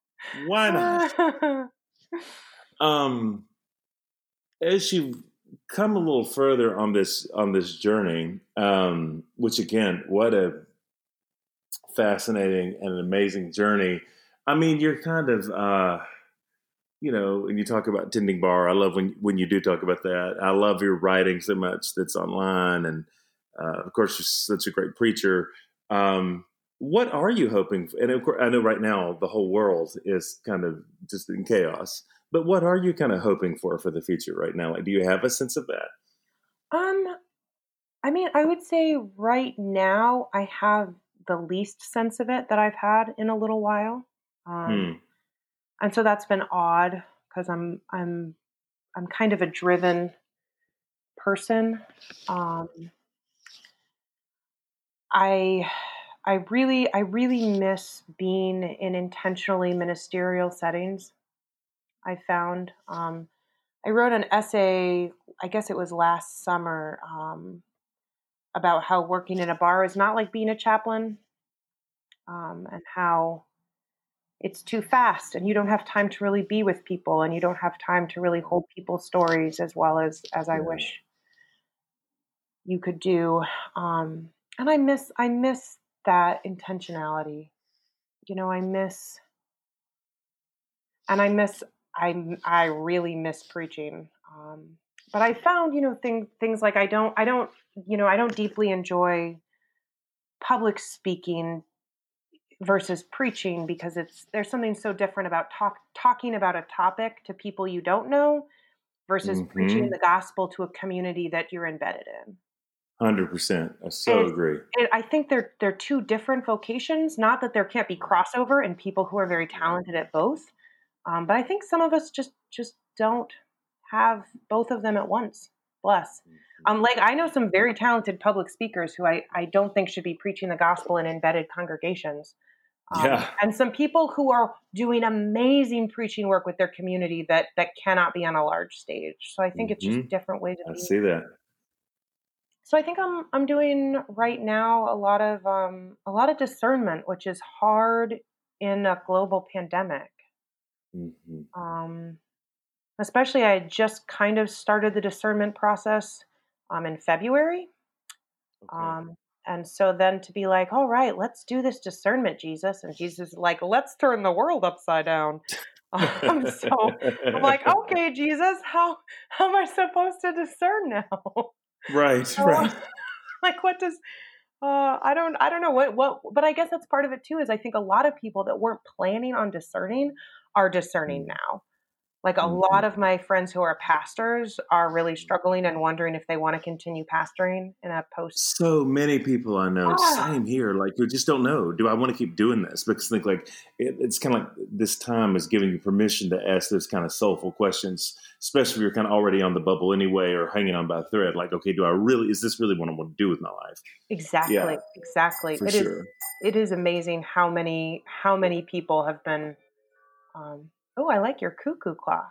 Why not? As you come a little further on this journey, which again, what a fascinating and amazing journey. I mean, you're kind of, and you talk about tending bar. I love when you do talk about that. I love your writing so much that's online, and of course, you're such a great preacher. What are you hoping for? And of course, I know right now the whole world is kind of just in chaos. But what are you kind of hoping for the future right now? Like, do you have a sense of that? I mean, I would say right now I have the least sense of it that I've had in a little while. And so that's been odd because I'm kind of a driven person. I really miss being in intentionally ministerial settings. I found I wrote an essay, I guess it was last summer, about how working in a bar is not like being a chaplain, and how it's too fast and you don't have time to really be with people and you don't have time to really hold people's stories as well as I wish you could do. And I miss that intentionality. I really miss preaching. But I found, things like I don't deeply enjoy public speaking versus preaching because there's something so different about talking about a topic to people you don't know versus preaching the gospel to a community that you're embedded in. 100%. I so agree. I think they're two different vocations. Not that there can't be crossover in people who are very talented at both, but I think some of us just don't have both of them at once. Bless. Like I know some very talented public speakers who I don't think should be preaching the gospel in embedded congregations. And some people who are doing amazing preaching work with their community that cannot be on a large stage. So I think it's just different ways of being. I see that. So I think I'm doing right now a lot of discernment, which is hard in a global pandemic. Especially, I had just kind of started the discernment process in February. Okay. Um, and so then to be like, all right, let's do this discernment, Jesus. And Jesus is like, let's turn the world upside down. So I'm like, okay, Jesus, how am I supposed to discern now? Right, So, right. like, what does I don't know what, but I guess that's part of it too. Is I think a lot of people that weren't planning on discerning are discerning Mm, now. Like a lot mhm. of my friends who are pastors are really struggling and wondering if they want to continue pastoring in a post. So many people I know, Ah, same here, like who just don't know. Do I want to keep doing this? Because I think like it's kind of like this time is giving you permission to ask those kind of soulful questions, especially if you're kind of already on the bubble anyway or hanging on by a thread. Like, okay, do I really? Is this really what I want to do with my life? Yeah, exactly. for sure. It is amazing how many people have been. Oh, I like your cuckoo clock.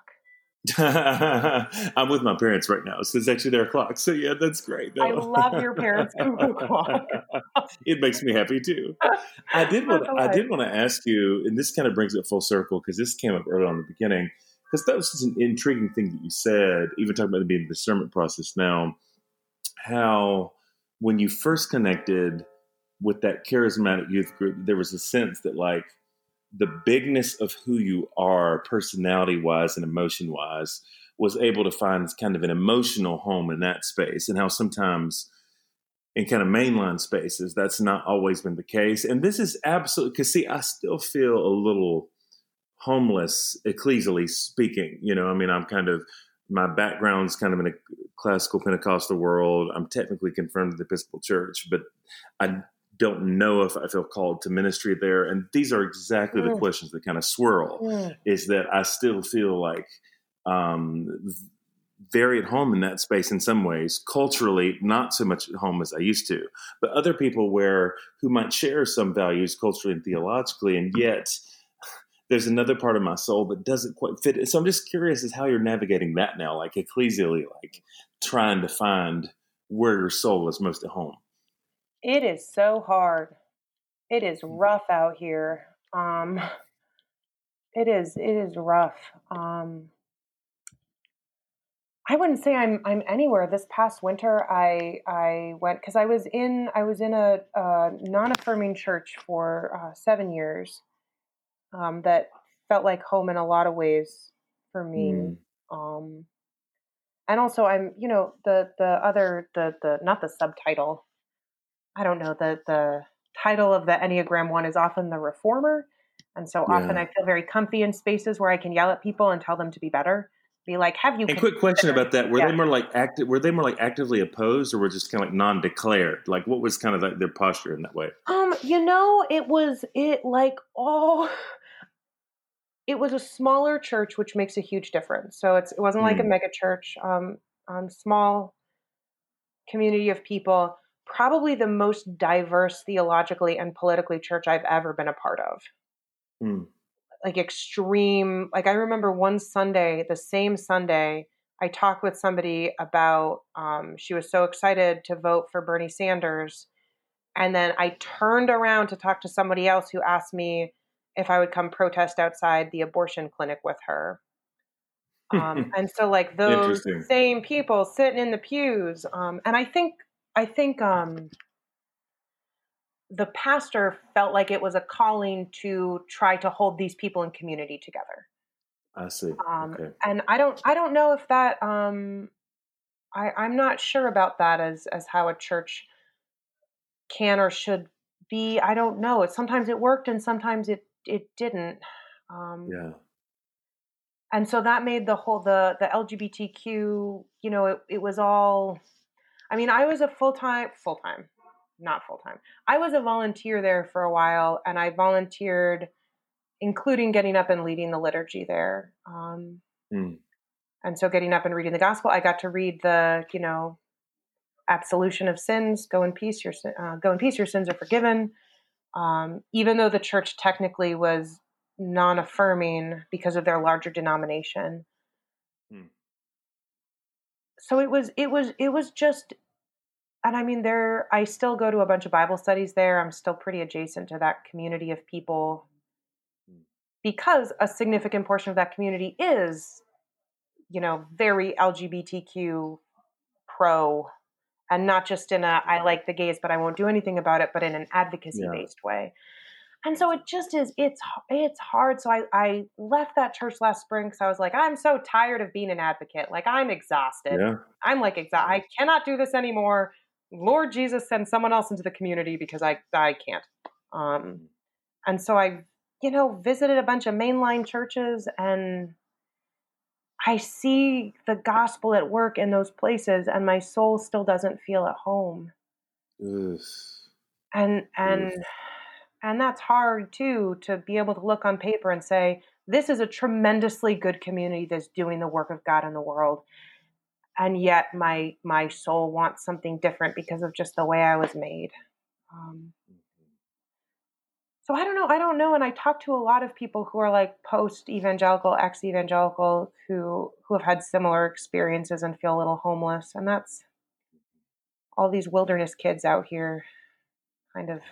I'm with my parents right now, so it's actually their clock. So yeah, that's great. I No. love your parents' cuckoo clock. It makes me happy too. That's I hilarious. did want to ask you, and this kind of brings it full circle because this came up early on in the beginning, because that was just an intriguing thing that you said, even talking about it being the discernment process now, how when you first connected with that charismatic youth group, there was a sense that like the bigness of who you are, personality wise and emotion wise, was able to find kind of an emotional home in that space, and how sometimes in kind of mainline spaces, that's not always been the case. And this is absolutely because see, I still feel a little homeless, ecclesially speaking. You know, I mean, I'm kind of my background's kind of in a classical Pentecostal world. I'm technically confirmed to the Episcopal Church, but I don't know if I feel called to ministry there. And these are exactly the Mm, questions that kind of swirl. mm. Is that I still feel like um, very at home in that space in some ways. Culturally, not so much at home as I used to. But other people who might share some values culturally and theologically, and yet there's another part of my soul that doesn't quite fit. So I'm just curious as how you're navigating that now, like ecclesially, like trying to find where your soul is most at home. It is so hard. It is rough out here. It is rough. I wouldn't say I'm anywhere. This past winter, I went because I was in a non-affirming church for 7 years. That felt like home in a lot of ways for me. Mm, Um, and also, I'm the other the not the subtitle. I don't know the title of the Enneagram one is often the reformer, and so often yeah. I feel very comfy in spaces where I can yell at people and tell them to be better. Be like, have you And quick question considered? about that: Were Yeah. they more like active? Were they more like actively opposed, or were just kind of like non-declared? Like, what was kind of like their posture in that way? It like all. It was a smaller church, which makes a huge difference. So it wasn't like a Mm, mega church. Small community of people, probably the most diverse theologically and politically church I've ever been a part of. mm, Like extreme, like I remember one Sunday, the same Sunday, I talked with somebody about, she was so excited to vote for Bernie Sanders. And then I turned around to talk to somebody else who asked me if I would come protest outside the abortion clinic with her. And so like those Interesting. same people sitting in the pews. And I think the pastor felt like it was a calling to try to hold these people in community together. I see. Okay. And I don't know if that, I'm not sure about that as how a church can or should be. I don't know. Sometimes it worked and sometimes it didn't. Um, Yeah. and so that made the LGBTQ, it was all, I mean, I was a full time, not full time. I was a volunteer there for a while, and I volunteered, including getting up and leading the liturgy there. Mm, And so, getting up and reading the gospel, I got to read the, absolution of sins. Go in peace. Your sins are forgiven. Even though the church technically was non-affirming because of their larger denomination. mm, So it was just. And I mean, I still go to a bunch of Bible studies there. I'm still pretty adjacent to that community of people mm. because a significant portion of that community is very LGBTQ pro, and not just in a I like the gays but I won't do anything about it, but in an advocacy based way. And so it just is, it's hard. So I left that church last spring because I was like, I'm so tired of being an advocate. Like, I'm exhausted. Yeah. I'm like exhausted. I cannot do this anymore. Lord Jesus, send someone else into the community because I can't. And so I, visited a bunch of mainline churches, and I see the gospel at work in those places, and my soul still doesn't feel at home. Ugh. And that's hard too, to be able to look on paper and say, this is a tremendously good community that's doing the work of God in the world. And yet my soul wants something different because of just the way I was made. So I don't know. And I talk to a lot of people who are like post-evangelical, ex-evangelical, who have had similar experiences and feel a little homeless. And that's all these wilderness kids out here kind of.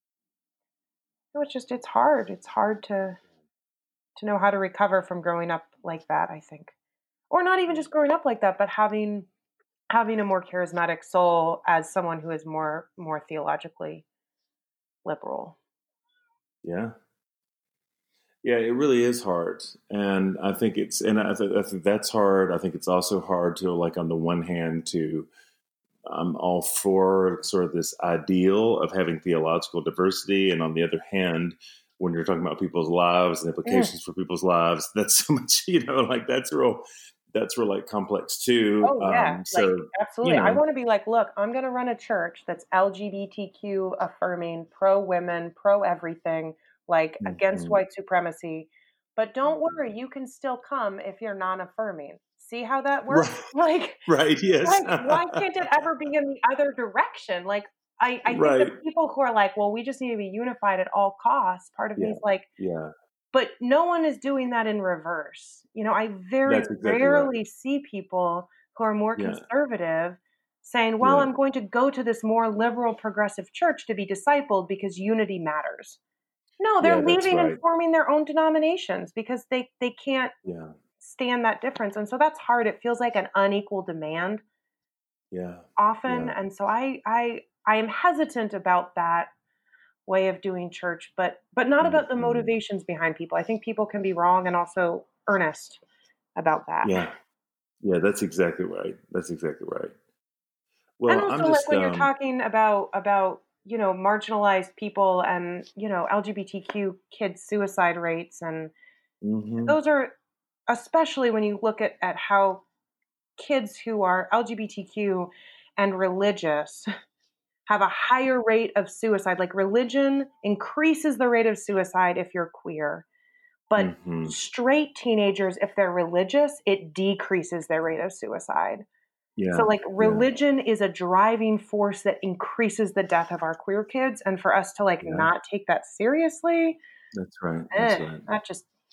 It's hard. It's hard to know how to recover from growing up like that, I think. Or not even just growing up like that, but having a more charismatic soul as someone who is more theologically liberal. Yeah. Yeah, it really is hard. And I think I think that's hard. I think it's also hard to, like, on the one hand, I'm all for sort of this ideal of having theological diversity. And on the other hand, when you're talking about people's lives and implications for people's lives, that's so much, that's real like complex too. Oh yeah. Absolutely. I want to be like, look, I'm going to run a church that's LGBTQ affirming, pro women, pro everything, like against white supremacy. But don't worry, you can still come if you're non-affirming. See how that works? Right. Right. Yes. Why can't it ever be in the other direction? Like, I think that people who are like, well, we just need to be unified at all costs. Part of me is like, but no one is doing that in reverse. I very rarely see people who are more conservative saying, well, I'm going to go to this more liberal progressive church to be discipled because unity matters. No, they're leaving and forming their own denominations because they can't stand that difference. And so that's hard. It feels like an unequal demand often. And so I am hesitant about that way of doing church, but not about the motivations behind people. I think people can be wrong and also earnest about that. Yeah, that's exactly right. Well, and also, I'm just when you're talking about marginalized people and LGBTQ kids suicide rates, and those are, especially when you look at how kids who are LGBTQ and religious have a higher rate of suicide. Like, religion increases the rate of suicide if you're queer. But straight teenagers, if they're religious, it decreases their rate of suicide. Yeah. So, like, religion is a driving force that increases the death of our queer kids. And for us to, not take that seriously. That's right. That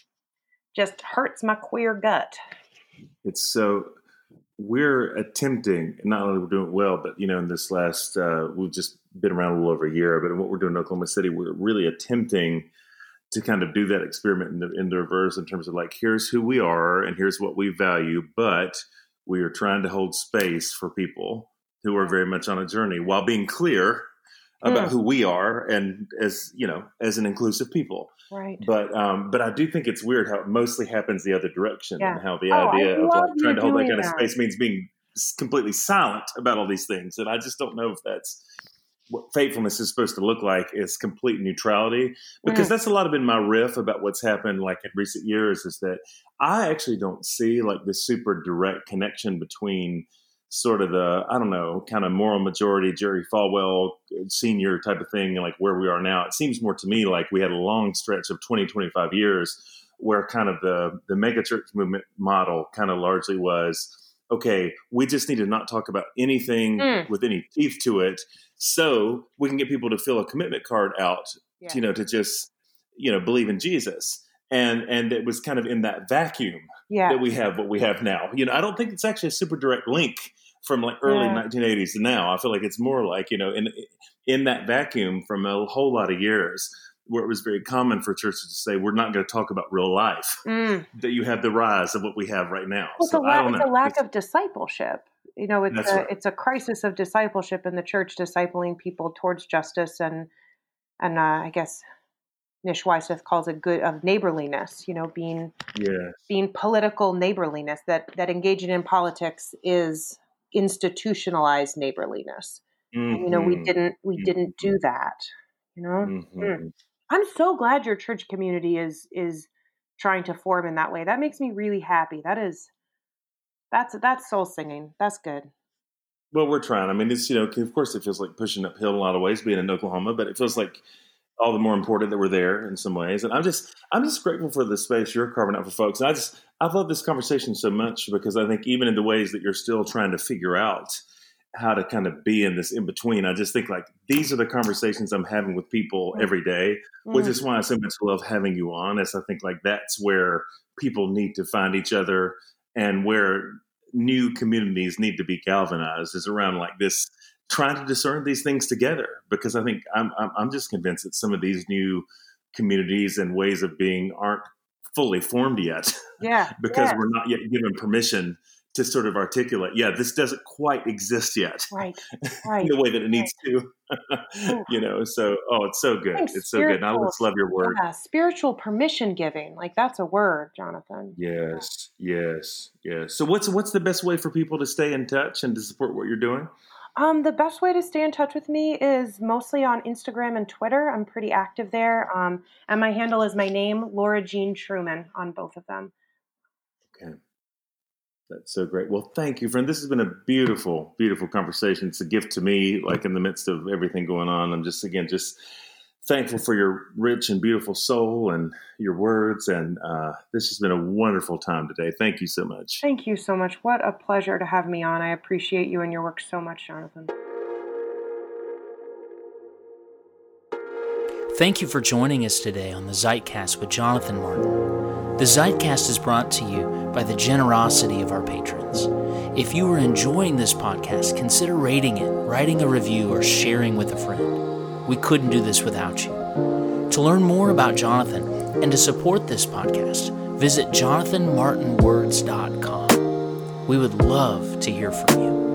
just hurts my queer gut. It's so... We're attempting, not only we're doing it well, but, in this last, we've just been around a little over a year, but in what we're doing in Oklahoma City, we're really attempting to kind of do that experiment in the reverse, in terms of like, here's who we are and here's what we value, but we are trying to hold space for people who are very much on a journey while being clear about who we are, and as an inclusive people. Right. But I do think it's weird how it mostly happens the other direction, and how the idea of trying to hold that kind of space means being completely silent about all these things. And I just don't know if that's what faithfulness is supposed to look like, is complete neutrality, because that's a lot of been my riff about what's happened like in recent years, is that I actually don't see like this super direct connection between sort of the, I don't know, kind of moral majority, Jerry Falwell senior type of thing, and like where we are now. It seems more to me like we had a long stretch of 20, 25 years where kind of the megachurch movement model kind of largely was, okay, we just need to not talk about anything with any teeth to it, so we can get people to fill a commitment card out, to just, believe in Jesus. And it was kind of in that vacuum that we have what we have now. I don't think it's actually a super direct link from like early 1980s to now. I feel like it's more like, in that vacuum from a whole lot of years, where it was very common for churches to say, we're not going to talk about real life, that you have the rise of what we have right now. Well, So I don't know. It's a lack of discipleship. Right. It's a crisis of discipleship in the church, discipling people towards justice and I guess Nish Weiseth calls it good of neighborliness. Being political neighborliness, that engaging in politics is institutionalized neighborliness. Mm-hmm. And, we didn't do that. Mm-hmm. I'm so glad your church community is trying to form in that way. That makes me really happy. That's soul singing. That's good. Well, we're trying. I mean, it's, of course it feels like pushing uphill in a lot of ways being in Oklahoma, but it feels like all the more important that we're there in some ways. And I'm just grateful for the space you're carving out for folks. And I've loved this conversation so much because I think even in the ways that you're still trying to figure out how to kind of be in this in between, I just think like these are the conversations I'm having with people every day, which is why I so much love having you on. As I think like that's where people need to find each other and where new communities need to be galvanized is around like this, trying to discern these things together. Because I think I'm just convinced that some of these new communities and ways of being aren't fully formed yet. Yeah. because we're not yet given permission to sort of articulate, this doesn't quite exist yet. Right. In the way that it needs to. So, it's so good. It's so good. And I just love your word. Yeah, spiritual permission giving. Like that's a word, Jonathan. Yes. So what's the best way for people to stay in touch and to support what you're doing? The best way to stay in touch with me is mostly on Instagram and Twitter. I'm pretty active there. And my handle is my name, Laura Jean Truman, on both of them. Okay. That's so great. Well, thank you, friend. This has been a beautiful, beautiful conversation. It's a gift to me, like in the midst of everything going on. I'm just thankful for your rich and beautiful soul and your words. And this has been a wonderful time today. Thank you so much. Thank you so much. What a pleasure to have me on. I appreciate you and your work so much, Jonathan. Thank you for joining us today on the Zeitcast with Jonathan Martin. The Zeitcast is brought to you by the generosity of our patrons. If you are enjoying this podcast, consider rating it, writing a review, or sharing with a friend. We couldn't do this without you. To learn more about Jonathan and to support this podcast, visit jonathanmartinwords.com. We would love to hear from you.